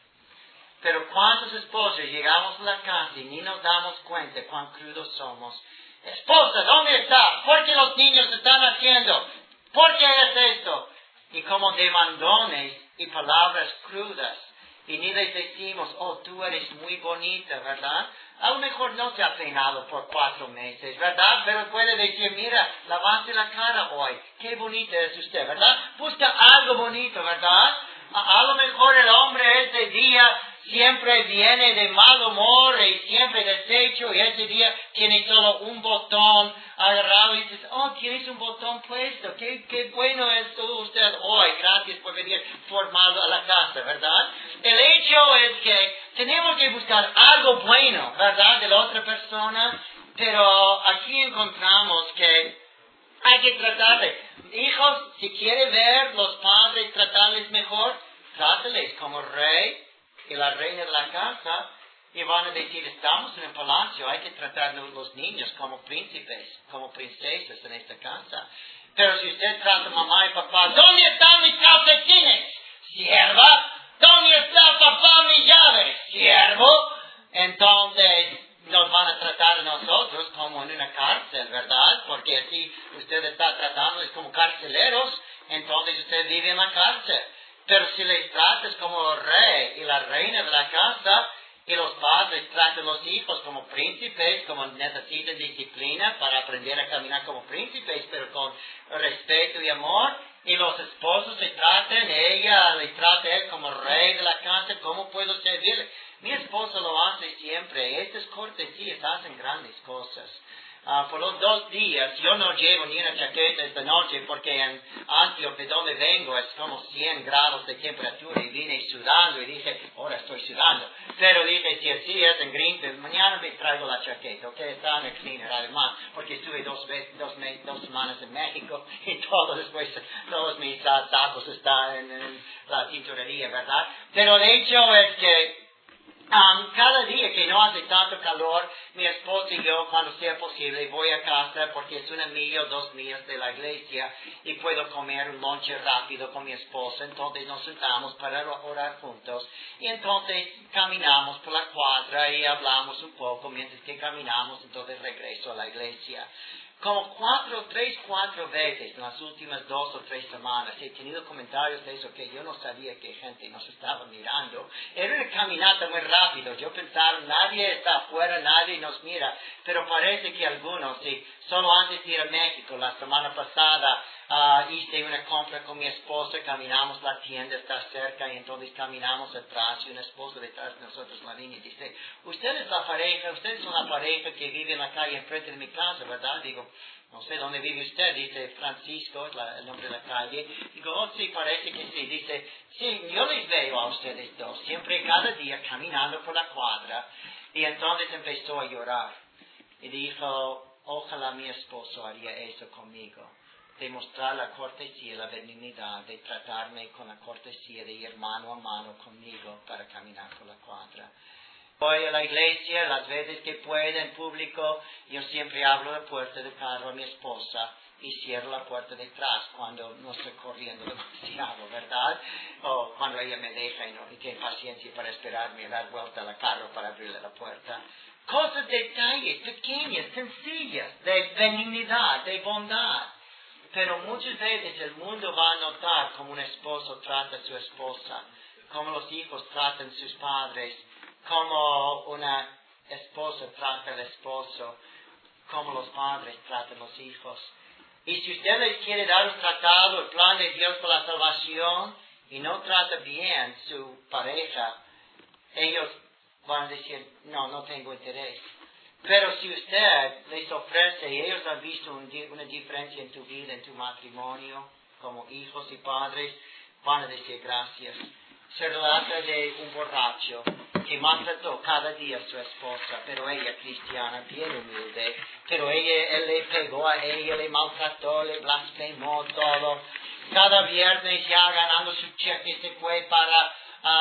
Pero ¿cuántos esposos llegamos a la casa y ni nos damos cuenta cuán crudos somos? Esposa, ¿dónde estás? ¿Por qué los niños están haciendo? ¿Por qué es esto? Y como demandones y palabras crudas. Y ni les decimos, oh, tú eres muy bonita, ¿verdad? A lo mejor no se ha peinado por 4 meses, ¿verdad? Pero puede decir, mira, lavaste la cara hoy. Qué bonita es usted, ¿verdad? Busca algo bonito, ¿verdad? A lo mejor el hombre ese día siempre viene de mal humor y siempre deshecho y ese día tiene solo un botón agarrado y dices, oh, tienes un botón puesto, qué bueno es usted hoy, gracias por venir formal a la casa, ¿verdad? El hecho es que tenemos que buscar algo bueno, ¿verdad?, de la otra persona, pero aquí encontramos que hay que tratarles. Hijos, si quiere ver los padres tratarles mejor, trátales como rey y la reina de la casa, y van a decir, estamos en el palacio, hay que tratar a los niños como príncipes, como princesas en esta casa. Pero si usted trata a mamá y papá, ¿dónde están mis calcetines? Sierva. ¿Dónde está papá mi llave? Siervo. Entonces nos van a tratar a nosotros como en una cárcel, ¿verdad? Porque así usted está tratándoles como carceleros, entonces usted vive en la cárcel. Pero si les tratas como rey y la reina de la casa, y los padres tratan a los hijos como príncipes, como necesitan disciplina para aprender a caminar como príncipes, pero con respeto y amor, y los esposos se tratan, ella le trata a él como rey de la casa, ¿cómo puedo servirle? Mi esposo lo hace siempre, estas cortesías hacen grandes cosas. Por los 2 días, yo no llevo ni una chaqueta esta noche porque en Antioch, de donde vengo, es como 100 grados de temperatura y vine sudando y dije, ahora estoy sudando. Pero dije, si así es en Greenfield, mañana me traigo la chaqueta, ¿ok? Está en el cleaner además, porque estuve 2 semanas en México y todos mis tacos están en la tintorería, ¿verdad? Pero el hecho es que cada día que no hace tanto calor, mi esposa y yo, cuando sea posible, voy a casa porque es 1 milla o 2 millas de la iglesia y puedo comer un lonche rápido con mi esposa. Entonces nos sentamos para orar juntos y entonces caminamos por la cuadra y hablamos un poco mientras que caminamos. Entonces regreso a la iglesia. Como 4 veces en las últimas 2 o 3 semanas he tenido comentarios de eso que yo no sabía que gente nos estaba mirando. Era una caminata muy rápido. Yo pensaba, nadie está afuera, nadie nos mira. Pero parece que algunos, sí. Solo antes de ir a México, la semana pasada, hice una compra con mi esposa, caminamos, la tienda está cerca y entonces caminamos atrás y una esposa detrás de nosotros, Marina, y dice, ustedes son la pareja que vive en la calle enfrente de mi casa, ¿verdad? Digo, no sé dónde vive usted, dice Francisco, es el nombre de la calle. Digo, oh sí, parece que sí. Dice, sí, yo les veo a ustedes dos, siempre cada día caminando por la cuadra. Y entonces empezó a llorar. Y dijo, ojalá mi esposo haría eso conmigo. Demostrar la cortesía, la benignidad, de tratarme con la cortesía, de ir mano a mano conmigo para caminar por la cuadra. Voy a la iglesia las veces que puedo en público, yo siempre abro la puerta del carro a mi esposa y cierro la puerta detrás cuando no estoy corriendo demasiado, ¿verdad? O cuando ella me deja y tiene paciencia para esperarme a dar vuelta al carro para abrirle la puerta. Cosas, detalles, pequeñas, sencillas, de benignidad, de bondad. Pero muchas veces el mundo va a notar cómo un esposo trata a su esposa, cómo los hijos tratan a sus padres, cómo una esposa trata al esposo, cómo los padres tratan a los hijos. Y si usted les quiere dar un tratado, el plan de Dios para la salvación, y no trata bien su pareja, ellos van a decir, no tengo interés. Pero si usted les ofrece, y ellos han visto una diferencia en tu vida, en tu matrimonio, como hijos y padres, van a decir gracias. Se trata de un borracho que maltrató cada día a su esposa, pero ella cristiana, bien humilde, pero él le pegó a ella, le maltrató, le blasfemó todo. Cada viernes ya ganando su cheque se fue para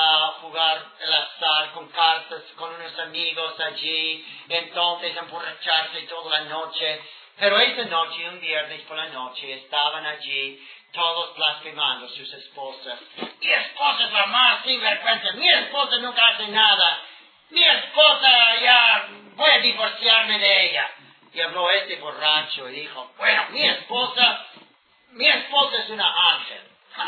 jugar el azar con cartas con unos amigos allí, entonces emborracharse toda la noche. Pero esa noche, un viernes por la noche, estaban allí todos blasfemando a sus esposas. Mi esposa es la más sinvergüenza, mi esposa nunca hace nada, mi esposa ya voy a divorciarme de ella. Y habló este borracho y dijo, bueno, mi esposa es una ángel.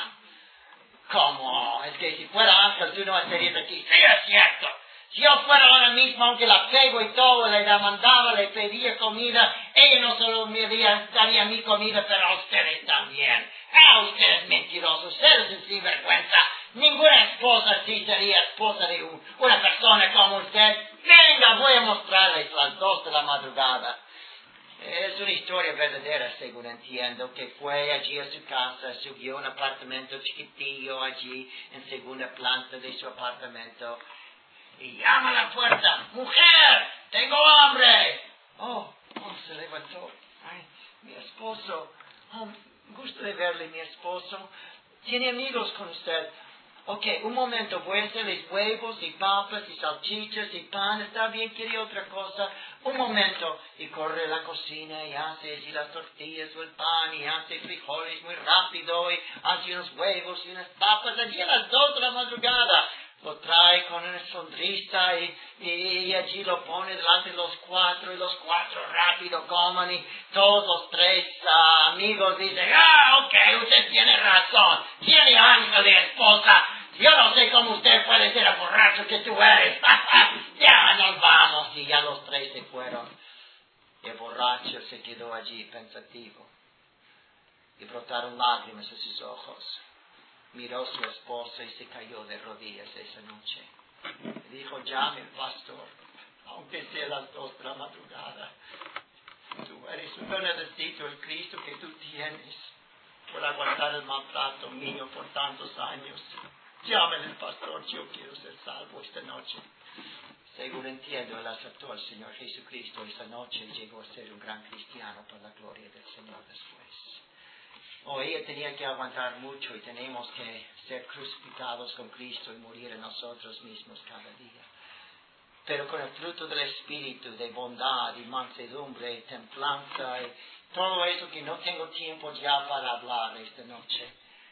¿Cómo? Es que si fuera ángel tú no estarías aquí. Sí, es cierto. Si yo fuera ahora mismo, aunque la pego y todo, le demandaba, le pedía comida, ella no solo me daría mi comida, pero a ustedes también. Usted es mentiroso, usted es sinvergüenza. Ninguna esposa así sería esposa de una persona como usted. Venga, voy a mostrarles las 2 de la madrugada. Es una historia verdadera, según entiendo, que fue allí a su casa, subió a un apartamento chiquitillo allí, en segunda planta de su apartamento, y llama a la puerta, ¡mujer! ¡Tengo hambre! Se levantó. Ay, mi esposo. Gusto de verle, mi esposo. ¿Tiene amigos con usted? Ok, un momento, voy a hacerles huevos y papas y salchichas y pan. ¿Está bien? ¿Quiere otra cosa? Un momento. Y corre a la cocina y hace allí las tortillas o el pan y hace frijoles muy rápido y hace unos huevos y unas papas allí a las 2 de la madrugada. Lo trae con una sonrisa y allí lo pone delante de los 4 y los 4 rápido comen y todos los 3 amigos dicen, ok, usted tiene razón, tiene ángel de esposa, yo no sé cómo usted puede ser el borracho que tú eres, ya nos vamos. Y ya los 3 se fueron. El borracho se quedó allí pensativo y brotaron lágrimas a sus ojos. Miró a su esposa y se cayó de rodillas esa noche. Dijo, llame al pastor, aunque sea las 2 de la madrugada. Yo necesito el Cristo que tú tienes por aguantar el maltrato mío por tantos años. Llámale al pastor, yo quiero ser salvo esta noche. Según entiendo, él aceptó al Señor Jesucristo esa noche y llegó a ser un gran cristiano por la gloria del Señor después. Ella tenía que aguantar mucho y tenemos que ser crucificados con Cristo y morir en nosotros mismos cada día. Pero con el fruto del Espíritu, de bondad y mansedumbre y templanza y todo eso que no tengo tiempo ya para hablar esta noche,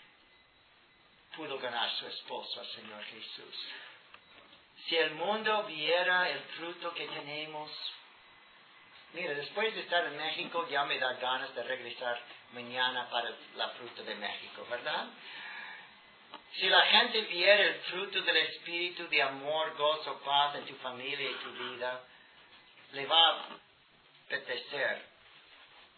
pudo ganar su esposo al Señor Jesús. Si el mundo viera el fruto que tenemos, mira, después de estar en México ya me da ganas de regresar mañana para la fruta de México, ¿verdad? Si la gente viera el fruto del Espíritu de amor, gozo, paz en tu familia y tu vida, le va a apetecer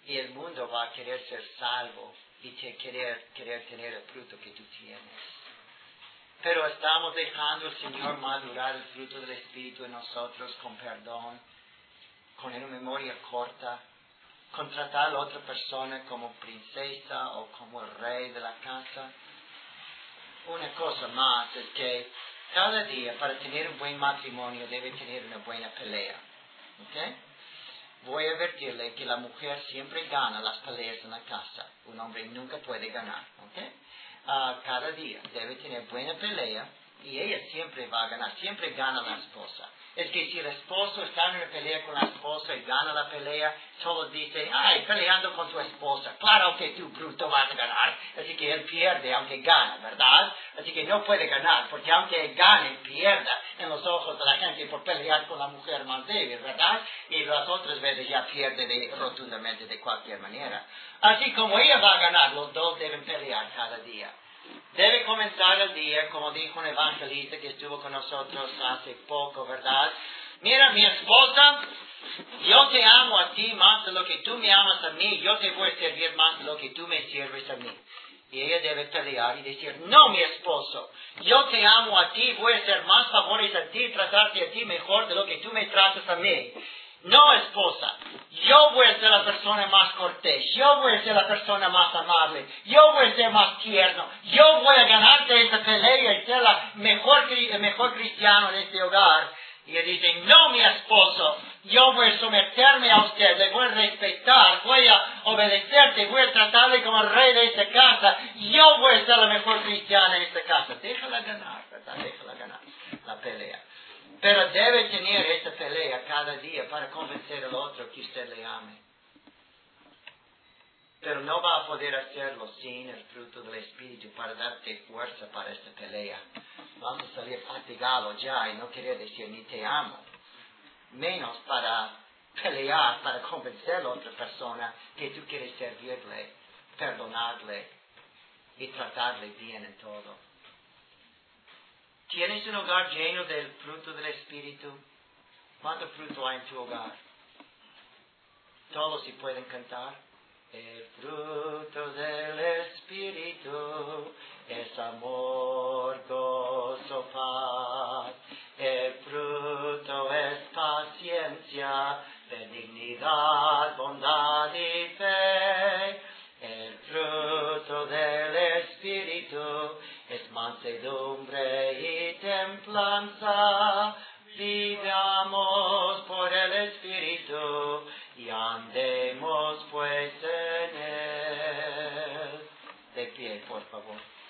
Y el mundo va a querer ser salvo y querer tener el fruto que tú tienes. Pero estamos dejando al Señor madurar el fruto del Espíritu en nosotros con perdón, con una memoria corta, con tratar a la otra persona como princesa o como el rey de la casa. Una cosa más es que cada día para tener un buen matrimonio debe tener una buena pelea. ¿Ok? Voy a advertirle que la mujer siempre gana las peleas en la casa. Un hombre nunca puede ganar. ¿Ok? Cada día debe tener buena pelea y ella siempre va a ganar. Siempre gana la esposa. Es que si el esposo está en una pelea con la esposa y gana la pelea, todos dicen, ay, peleando con tu esposa. Claro que tú, bruto, vas a ganar. Así que él pierde aunque gana, ¿verdad? Así que no puede ganar, porque aunque él gane, pierda en los ojos de la gente por pelear con la mujer más débil, ¿verdad? Y las otras veces ya pierde rotundamente de cualquier manera. Así como ella va a ganar, los dos deben pelear cada día. Debe comenzar el día, como dijo un evangelista que estuvo con nosotros hace poco, ¿verdad? Mira, mi esposa, yo te amo a ti más de lo que tú me amas a mí, yo te voy a servir más de lo que tú me sirves a mí. Y ella debe pelear y decir, no, mi esposo, yo te amo a ti, voy a hacer más favores a ti, tratarte a ti mejor de lo que tú me tratas a mí. No, esposa, yo voy a ser la persona más cortés, yo voy a ser la persona más amable, yo voy a ser más tierno, yo voy a ganarte esta pelea y ser el mejor cristiano en este hogar. Y ella dice, no, mi esposo, yo voy a someterme a usted, le voy a respetar, voy a obedecerte, voy a tratarle como el rey de esta casa, yo voy a ser la mejor cristiana en esta casa. Déjala ganar, ¿verdad? Déjala ganar la pelea. Pero debe tener esa pelea cada día para convencer al otro que usted le ame. Pero no va a poder hacerlo sin el fruto del Espíritu para darte fuerza para esta pelea. Vamos a salir fatigados ya y no querer decir ni te amo. Menos para pelear, para convencer a la otra persona que tú quieres servirle, perdonarle y tratarle bien en todo. ¿Tienes un hogar lleno del fruto del Espíritu? ¿Cuánto fruto hay en tu hogar? Todos si pueden cantar. El fruto del Espíritu es amor, gozo, paz. El fruto es paciencia, benignidad, bondad y fe. El fruto del Espíritu es mansedumbre y templanza. Vivamos por el Espíritu y andemos pues en él. De pie, por favor.